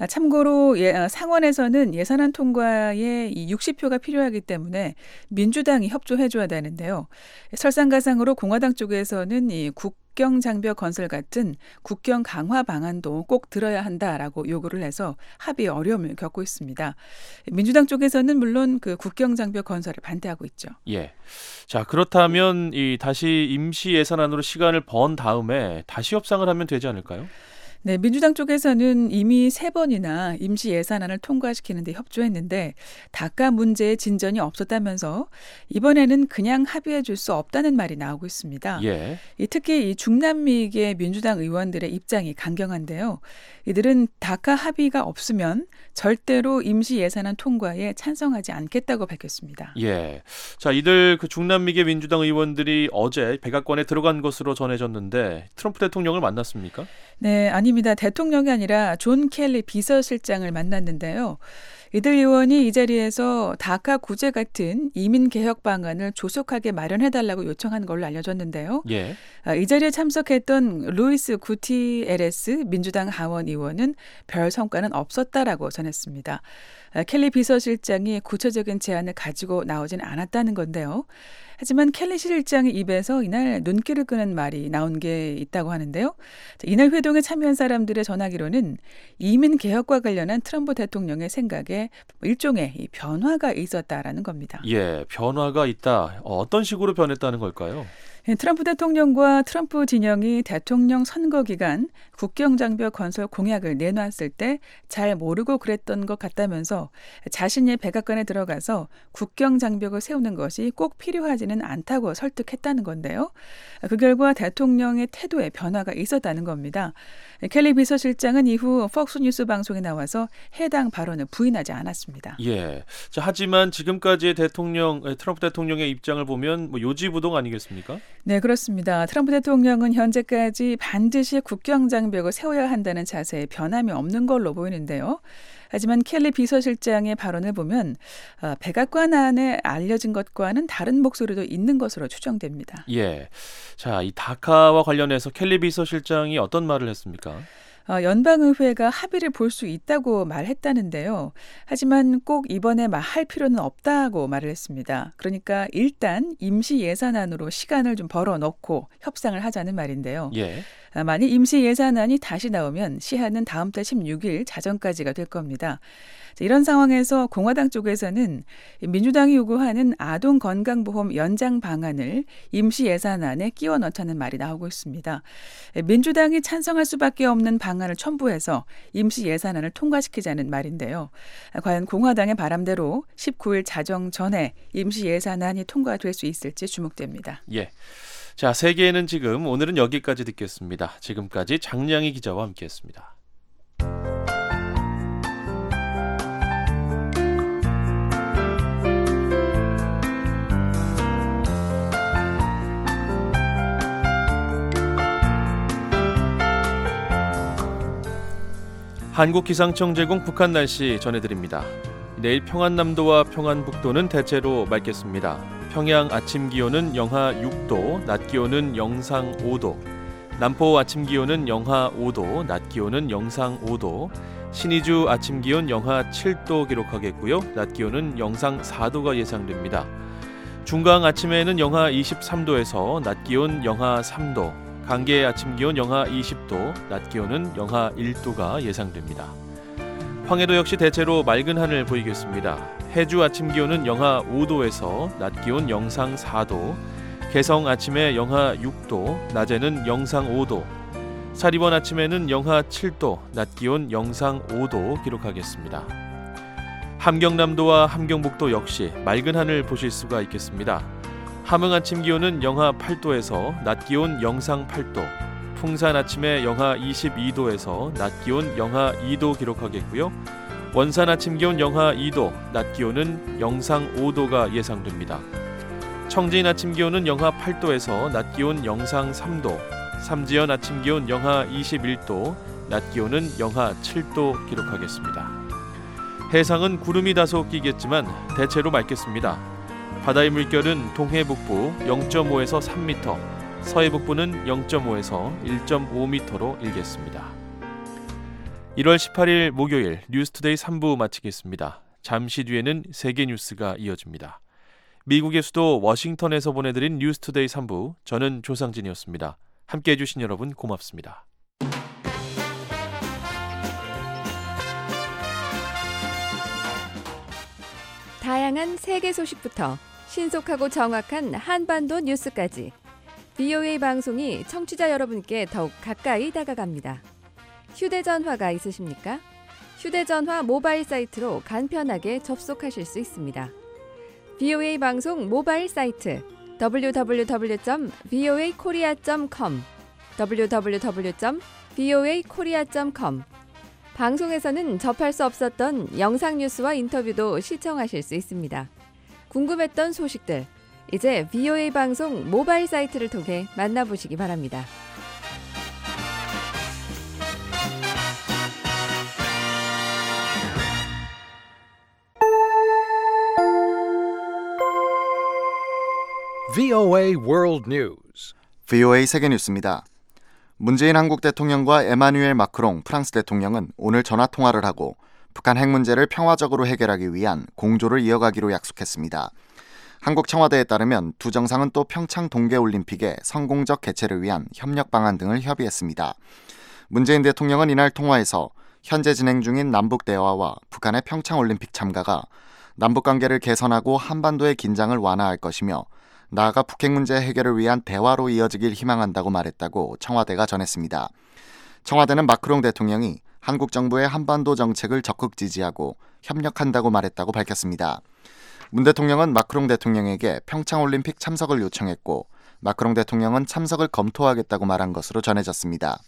X: 참고로 예, 상원에서는 예산안 통과에 이 육십 표가 필요하기 때문에 민주당이 협조해줘야 되는데요. 설상가상으로 공화당 쪽에서는 이 국경 장벽 건설 같은 국경 강화 방안도 꼭 들어야 한다라고 요구를 해서 합의 어려움을 겪고 있습니다. 민주당 쪽에서는 물론 그 국경 장벽 건설을 반대하고 있죠.
D: 예. 자, 그렇다면 이 다시 임시 예산안으로 시간을 번 다음에 다시 협상을 하면 되지 않을까요?
X: 네, 민주당 쪽에서는 이미 세 번이나 임시 예산안을 통과시키는 데 협조했는데 다카 문제에 진전이 없었다면서 이번에는 그냥 합의해 줄 수 없다는 말이 나오고 있습니다.
D: 예.
X: 특히 이 중남미계 민주당 의원들의 입장이 강경한데요. 이들은 다카 합의가 없으면 절대로 임시 예산안 통과에 찬성하지 않겠다고 밝혔습니다.
D: 예. 자, 이들 그 중남미계 민주당 의원들이 어제 백악관에 들어간 것으로 전해졌는데 트럼프 대통령을 만났습니까?
X: 네, 아닙니다. 대통령이 아니라 존 켈리 비서실장을 만났는데요. 이들 의원이 이 자리에서 다카 구제 같은 이민 개혁 방안을 조속하게 마련해달라고 요청한 걸로 알려졌는데요.
D: 예.
X: 이 자리에 참석했던 루이스 구티에레스 민주당 하원 의원은 별 성과는 없었다라고 전했습니다. 켈리 비서실장이 구체적인 제안을 가지고 나오진 않았다는 건데요. 하지만 켈리 실장의 입에서 이날 눈길을 끄는 말이 나온 게 있다고 하는데요. 이날 회동에 참여한 사람들의 전하기로는 이민 개혁과 관련한 트럼프 대통령의 생각에 일종의 변화가 있었다라는 겁니다.
D: 예, 변화가 있다. 어떤 식으로 변했다는 걸까요?
X: 트럼프 대통령과 트럼프 진영이 대통령 선거 기간 국경장벽 건설 공약을 내놨을 때 잘 모르고 그랬던 것 같다면서 자신이 백악관에 들어가서 국경장벽을 세우는 것이 꼭 필요하지는 않다고 설득했다는 건데요. 그 결과 대통령의 태도에 변화가 있었다는 겁니다. 켈리 비서실장은 이후 폭스뉴스 방송에 나와서 해당 발언을 부인하지 않았습니다.
D: 예. 자, 하지만 지금까지의 대통령 트럼프 대통령의 입장을 보면 뭐 요지부동 아니겠습니까?
X: 네, 그렇습니다. 트럼프 대통령은 현재까지 반드시 국경장벽을 세워야 한다는 자세에 변함이 없는 걸로 보이는데요. 하지만 켈리 비서실장의 발언을 보면 백악관 안에 알려진 것과는 다른 목소리도 있는 것으로 추정됩니다.
D: 예. 자, 이 다카와 관련해서 켈리 비서실장이 어떤 말을 했습니까?
X: 어, 연방의회가 합의를 볼 수 있다고 말했다는데요. 하지만 꼭 이번에 할 필요는 없다고 말을 했습니다. 그러니까 일단 임시 예산안으로 시간을 좀 벌어놓고 협상을 하자는 말인데요.
D: 예.
X: 만약 임시 예산안이 다시 나오면 시한은 다음 달 십육 일 자정까지가 될 겁니다. 이런 상황에서 공화당 쪽에서는 민주당이 요구하는 아동 건강보험 연장 방안을 임시 예산안에 끼워 넣자는 말이 나오고 있습니다. 민주당이 찬성할 수밖에 없는 방안을 첨부해서 임시 예산안을 통과시키자는 말인데요. 과연 공화당의 바람대로 십구 일 자정 전에 임시 예산안이 통과될 수 있을지 주목됩니다.
D: 예. 자, 세계에는 지금 오늘은 여기까지 듣겠습니다. 지금까지 장량희 기자와 함께했습니다. 한국기상청 제공 북한 날씨 전해드립니다. 내일 평안남도와 평안북도는 대체로 맑겠습니다. 평양 아침 기온은 영하 육 도, 낮 기온은 영상 오 도, 남포 아침 기온은 영하 오 도, 낮 기온은 영상 오 도, 신의주 아침 기온 영하 칠 도 기록하겠고요. 낮 기온은 영상 사 도가 예상됩니다. 중강 아침에는 영하 이십삼 도에서 낮 기온 영하 삼 도, 강계 아침 기온 영하 이십 도, 낮 기온은 영하 일 도가 예상됩니다. 황해도 역시 대체로 맑은 하늘 보이겠습니다. 해주 아침 기온은 영하 오 도에서 낮 기온 영상 사 도, 개성 아침에 영하 육 도, 낮에는 영상 오 도, 사리번 아침에는 영하 칠 도, 낮 기온 영상 오 도 기록하겠습니다. 함경남도와 함경북도 역시 맑은 하늘 보실 수가 있겠습니다. 함흥 아침 기온은 영하 팔 도에서 낮 기온 영상 팔 도, 풍산 아침에 영하 이십이 도에서 낮 기온 영하 이 도 기록하겠고요. 원산 아침 기온 영하 이 도, 낮 기온은 영상 오 도가 예상됩니다. 청진 아침 기온은 영하 팔 도에서 낮 기온 영상 삼 도, 삼지연 아침 기온 영하 이십일 도, 낮 기온은 영하 칠 도 기록하겠습니다. 해상은 구름이 다소 끼겠지만 대체로 맑겠습니다. 바다의 물결은 동해 북부 영 점 오에서 삼 미터, 서해 북부는 영 점 오에서 일 점 오 미터로 일겠습니다. 일월 십팔일 목요일 뉴스투데이 삼 부 마치겠습니다. 잠시 뒤에는 세계 뉴스가 이어집니다. 미국의 수도 워싱턴에서 보내드린 뉴스투데이 삼 부, 저는 조상진이었습니다. 함께해 주신 여러분 고맙습니다.
C: 다양한 세계 소식부터 신속하고 정확한 한반도 뉴스까지 브이오에이 방송이 청취자 여러분께 더욱 가까이 다가갑니다. 휴대전화가 있으십니까? 휴대전화 모바일 사이트로 간편하게 접속하실 수 있습니다. 브이오에이 방송 모바일 사이트 더블유 더블유 더블유 점 브이오에이 코리아 점 컴 더블유 더블유 더블유 점 브이오에이 코리아 점 컴 방송에서는 접할 수 없었던 영상 뉴스와 인터뷰도 시청하실 수 있습니다. 궁금했던 소식들, 이제 브이오에이 방송 모바일 사이트를 통해 만나보시기 바랍니다.
E: 브이오에이 World News.
B: 브이오에이 세계 뉴스입니다. 문재인 한국 대통령과 에마뉘엘 마크롱 프랑스 대통령은 오늘 전화 통화를 하고 북한 핵 문제를 평화적으로 해결하기 위한 공조를 이어가기로 약속했습니다. 한국 청와대에 따르면 두 정상은 또 평창 동계올림픽의 성공적 개최를 위한 협력 방안 등을 협의했습니다. 문재인 대통령은 이날 통화에서 현재 진행 중인 남북 대화와 북한의 평창올림픽 참가가 남북관계를 개선하고 한반도의 긴장을 완화할 것이며 나아가 북핵 문제 해결을 위한 대화로 이어지길 희망한다고 말했다고 청와대가 전했습니다. 청와대는 마크롱 대통령이 한국 정부의 한반도 정책을 적극 지지하고 협력한다고 말했다고 밝혔습니다. 문 대통령은 마크롱 대통령에게 평창올림픽 참석을 요청했고 마크롱 대통령은 참석을 검토하겠다고 말한 것으로 전해졌습니다.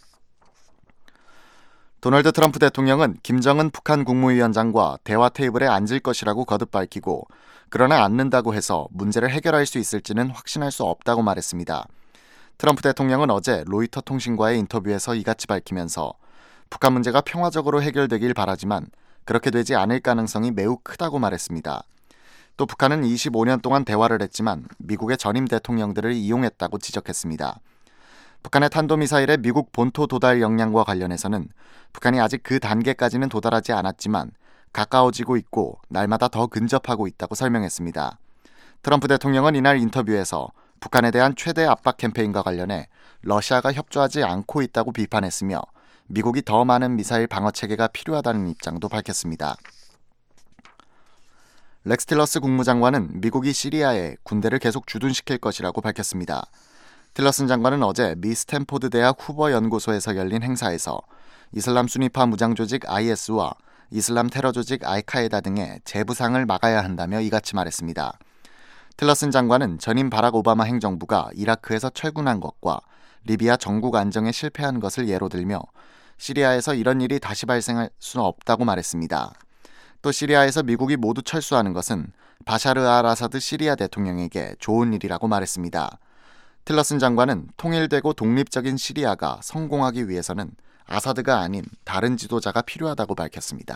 B: 도널드 트럼프 대통령은 김정은 북한 국무위원장과 대화 테이블에 앉을 것이라고 거듭 밝히고 그러나 앉는다고 해서 문제를 해결할 수 있을지는 확신할 수 없다고 말했습니다. 트럼프 대통령은 어제 로이터 통신과의 인터뷰에서 이같이 밝히면서 북한 문제가 평화적으로 해결되길 바라지만 그렇게 되지 않을 가능성이 매우 크다고 말했습니다. 또 북한은 이십오 년 동안 대화를 했지만 미국의 전임 대통령들을 이용했다고 지적했습니다. 북한의 탄도미사일의 미국 본토 도달 역량과 관련해서는 북한이 아직 그 단계까지는 도달하지 않았지만 가까워지고 있고 날마다 더 근접하고 있다고 설명했습니다. 트럼프 대통령은 이날 인터뷰에서 북한에 대한 최대 압박 캠페인과 관련해 러시아가 협조하지 않고 있다고 비판했으며 미국이 더 많은 미사일 방어 체계가 필요하다는 입장도 밝혔습니다. 렉스 틸러스 국무장관은 미국이 시리아에 군대를 계속 주둔시킬 것이라고 밝혔습니다. 틸러슨 장관은 어제 미 스탠포드 대학 후보 연구소에서 열린 행사에서 이슬람 순위파 무장 조직 아이에스와 이슬람 테러 조직 알카에다 등의 재부상을 막아야 한다며 이같이 말했습니다. 틸러슨 장관은 전임 바락 오바마 행정부가 이라크에서 철군한 것과 리비아 정국 안정에 실패한 것을 예로 들며 시리아에서 이런 일이 다시 발생할 수는 없다고 말했습니다. 또 시리아에서 미국이 모두 철수하는 것은 바샤르 알 아사드 시리아 대통령에게 좋은 일이라고 말했습니다. 틸러슨 장관은 통일되고 독립적인 시리아가 성공하기 위해서는 아사드가 아닌 다른 지도자가 필요하다고 밝혔습니다.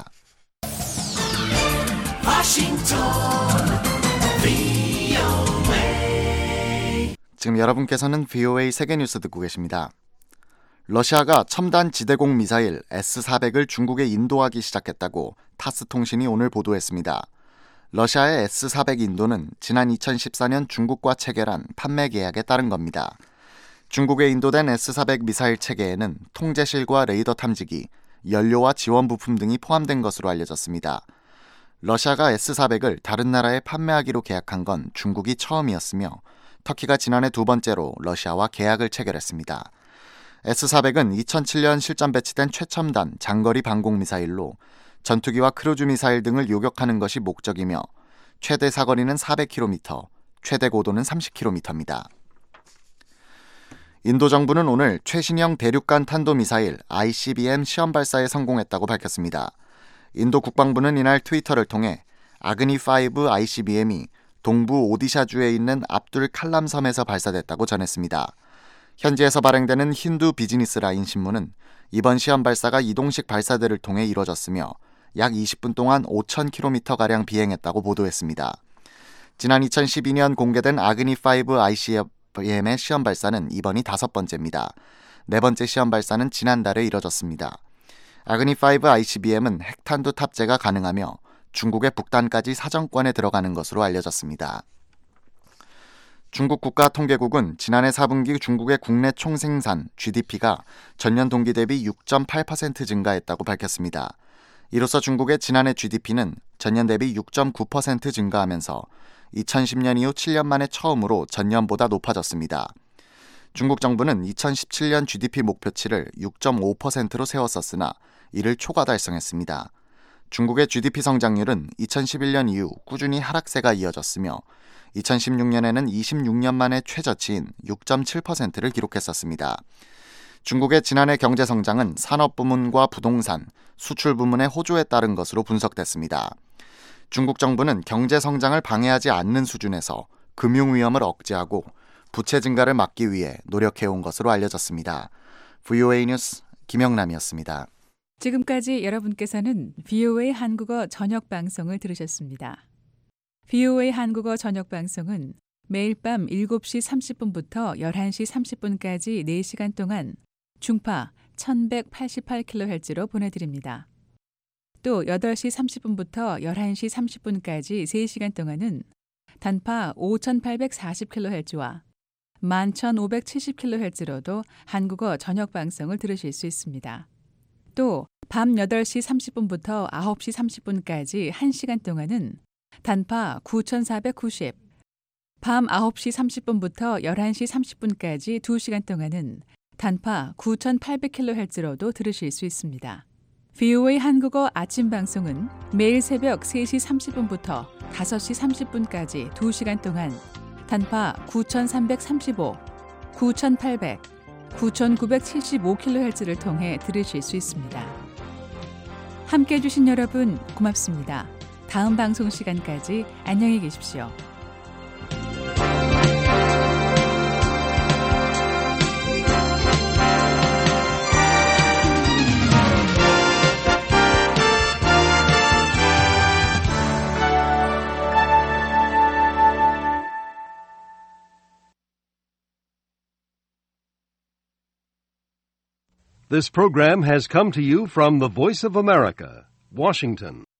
B: 지금 여러분께서는 브이오에이 세계뉴스 듣고 계십니다. 러시아가 첨단 지대공 미사일 에스 사백을 중국에 인도하기 시작했다고 타스 통신이 오늘 보도했습니다. 러시아의 에스 사백 인도는 지난 이천십사 년 중국과 체결한 판매 계약에 따른 겁니다. 중국에 인도된 에스 사백 미사일 체계에는 통제실과 레이더 탐지기, 연료와 지원 부품 등이 포함된 것으로 알려졌습니다. 러시아가 에스 사백을 다른 나라에 판매하기로 계약한 건 중국이 처음이었으며 터키가 지난해 두 번째로 러시아와 계약을 체결했습니다. 에스 사백은 이천칠 년 실전 배치된 최첨단 장거리 방공 미사일로 전투기와 크루즈 미사일 등을 요격하는 것이 목적이며 최대 사거리는 사백 킬로미터, 최대 고도는 삼십 킬로미터입니다. 인도 정부는 오늘 최신형 대륙간 탄도미사일 아이씨비엠 시험 발사에 성공했다고 밝혔습니다. 인도 국방부는 이날 트위터를 통해 아그니 오 아이씨비엠이 동부 오디샤주에 있는 압둘 칼람 섬에서 발사됐다고 전했습니다. 현지에서 발행되는 힌두 비즈니스 라인 신문은 이번 시험 발사가 이동식 발사대를 통해 이뤄졌으며 약 이십 분 동안 오천 킬로미터가량 비행했다고 보도했습니다. 지난 이천십이 년 공개된 아그니 오 아이씨비엠의 시험 발사는 이번이 다섯 번째입니다. 네 번째 시험 발사는 지난달에 이뤄졌습니다. 아그니 오 아이씨비엠은 핵탄두 탑재가 가능하며 중국의 북단까지 사정권에 들어가는 것으로 알려졌습니다. 중국 국가통계국은 지난해 사 분기 중국의 국내 총생산 지디피가 전년 동기 대비 육 점 팔 퍼센트 증가했다고 밝혔습니다. 이로써 중국의 지난해 지디피는 전년 대비 육 점 구 퍼센트 증가하면서 이천십 년 이후 칠 년 만에 처음으로 전년보다 높아졌습니다. 중국 정부는 이천십칠 년 지디피 목표치를 육 점 오 퍼센트로 세웠었으나 이를 초과 달성했습니다. 중국의 지디피 성장률은 이천십일 년 이후 꾸준히 하락세가 이어졌으며 이천십육 년에는 이십육 년 만에 최저치인 육 점 칠 퍼센트를 기록했었습니다. 중국의 지난해 경제 성장은 산업 부문과 부동산, 수출 부문의 호조에 따른 것으로 분석됐습니다. 중국 정부는 경제 성장을 방해하지 않는 수준에서 금융 위험을 억제하고 부채 증가를 막기 위해 노력해온 것으로 알려졌습니다. 브이오에이 뉴스 김영남이었습니다.
X: 지금까지 여러분께서는 브이오에이 한국어 저녁 방송을 들으셨습니다. 브이오에이 한국어 저녁 방송은 매일 밤 일곱 시 삼십 분부터 열한 시 삼십 분까지 네 시간 동안 중파 천백팔십팔 킬로헤르츠로 보내드립니다. 또 여덟 시 삼십 분부터 열한 시 삼십 분까지 세 시간 동안은 단파 오천팔백사십 킬로헤르츠와 만 천오백칠십 킬로헤르츠로도 한국어 저녁 방송을 들으실 수 있습니다. 또 밤 여덟 시 삼십 분부터 아홉 시 삼십 분까지 한 시간 동안은 단파 구천사백구십, 밤 아홉 시 삼십 분부터 열한 시 삼십 분까지 두 시간 동안은 단파 구천팔백 킬로헤르츠로도 들으실 수 있습니다. 브이오에이 한국어 아침 방송은 매일 새벽 세 시 삼십 분부터 다섯 시 삼십 분까지 두 시간 동안 단파 구천삼백삼십오, 구천팔백, 구천구백칠십오 킬로헤르츠를 통해 들으실 수 있습니다. 함께해 주신 여러분 고맙습니다. 다음 방송 시간까지 안녕히 계십시오.
F: This program has come to you from the Voice of America, Washington.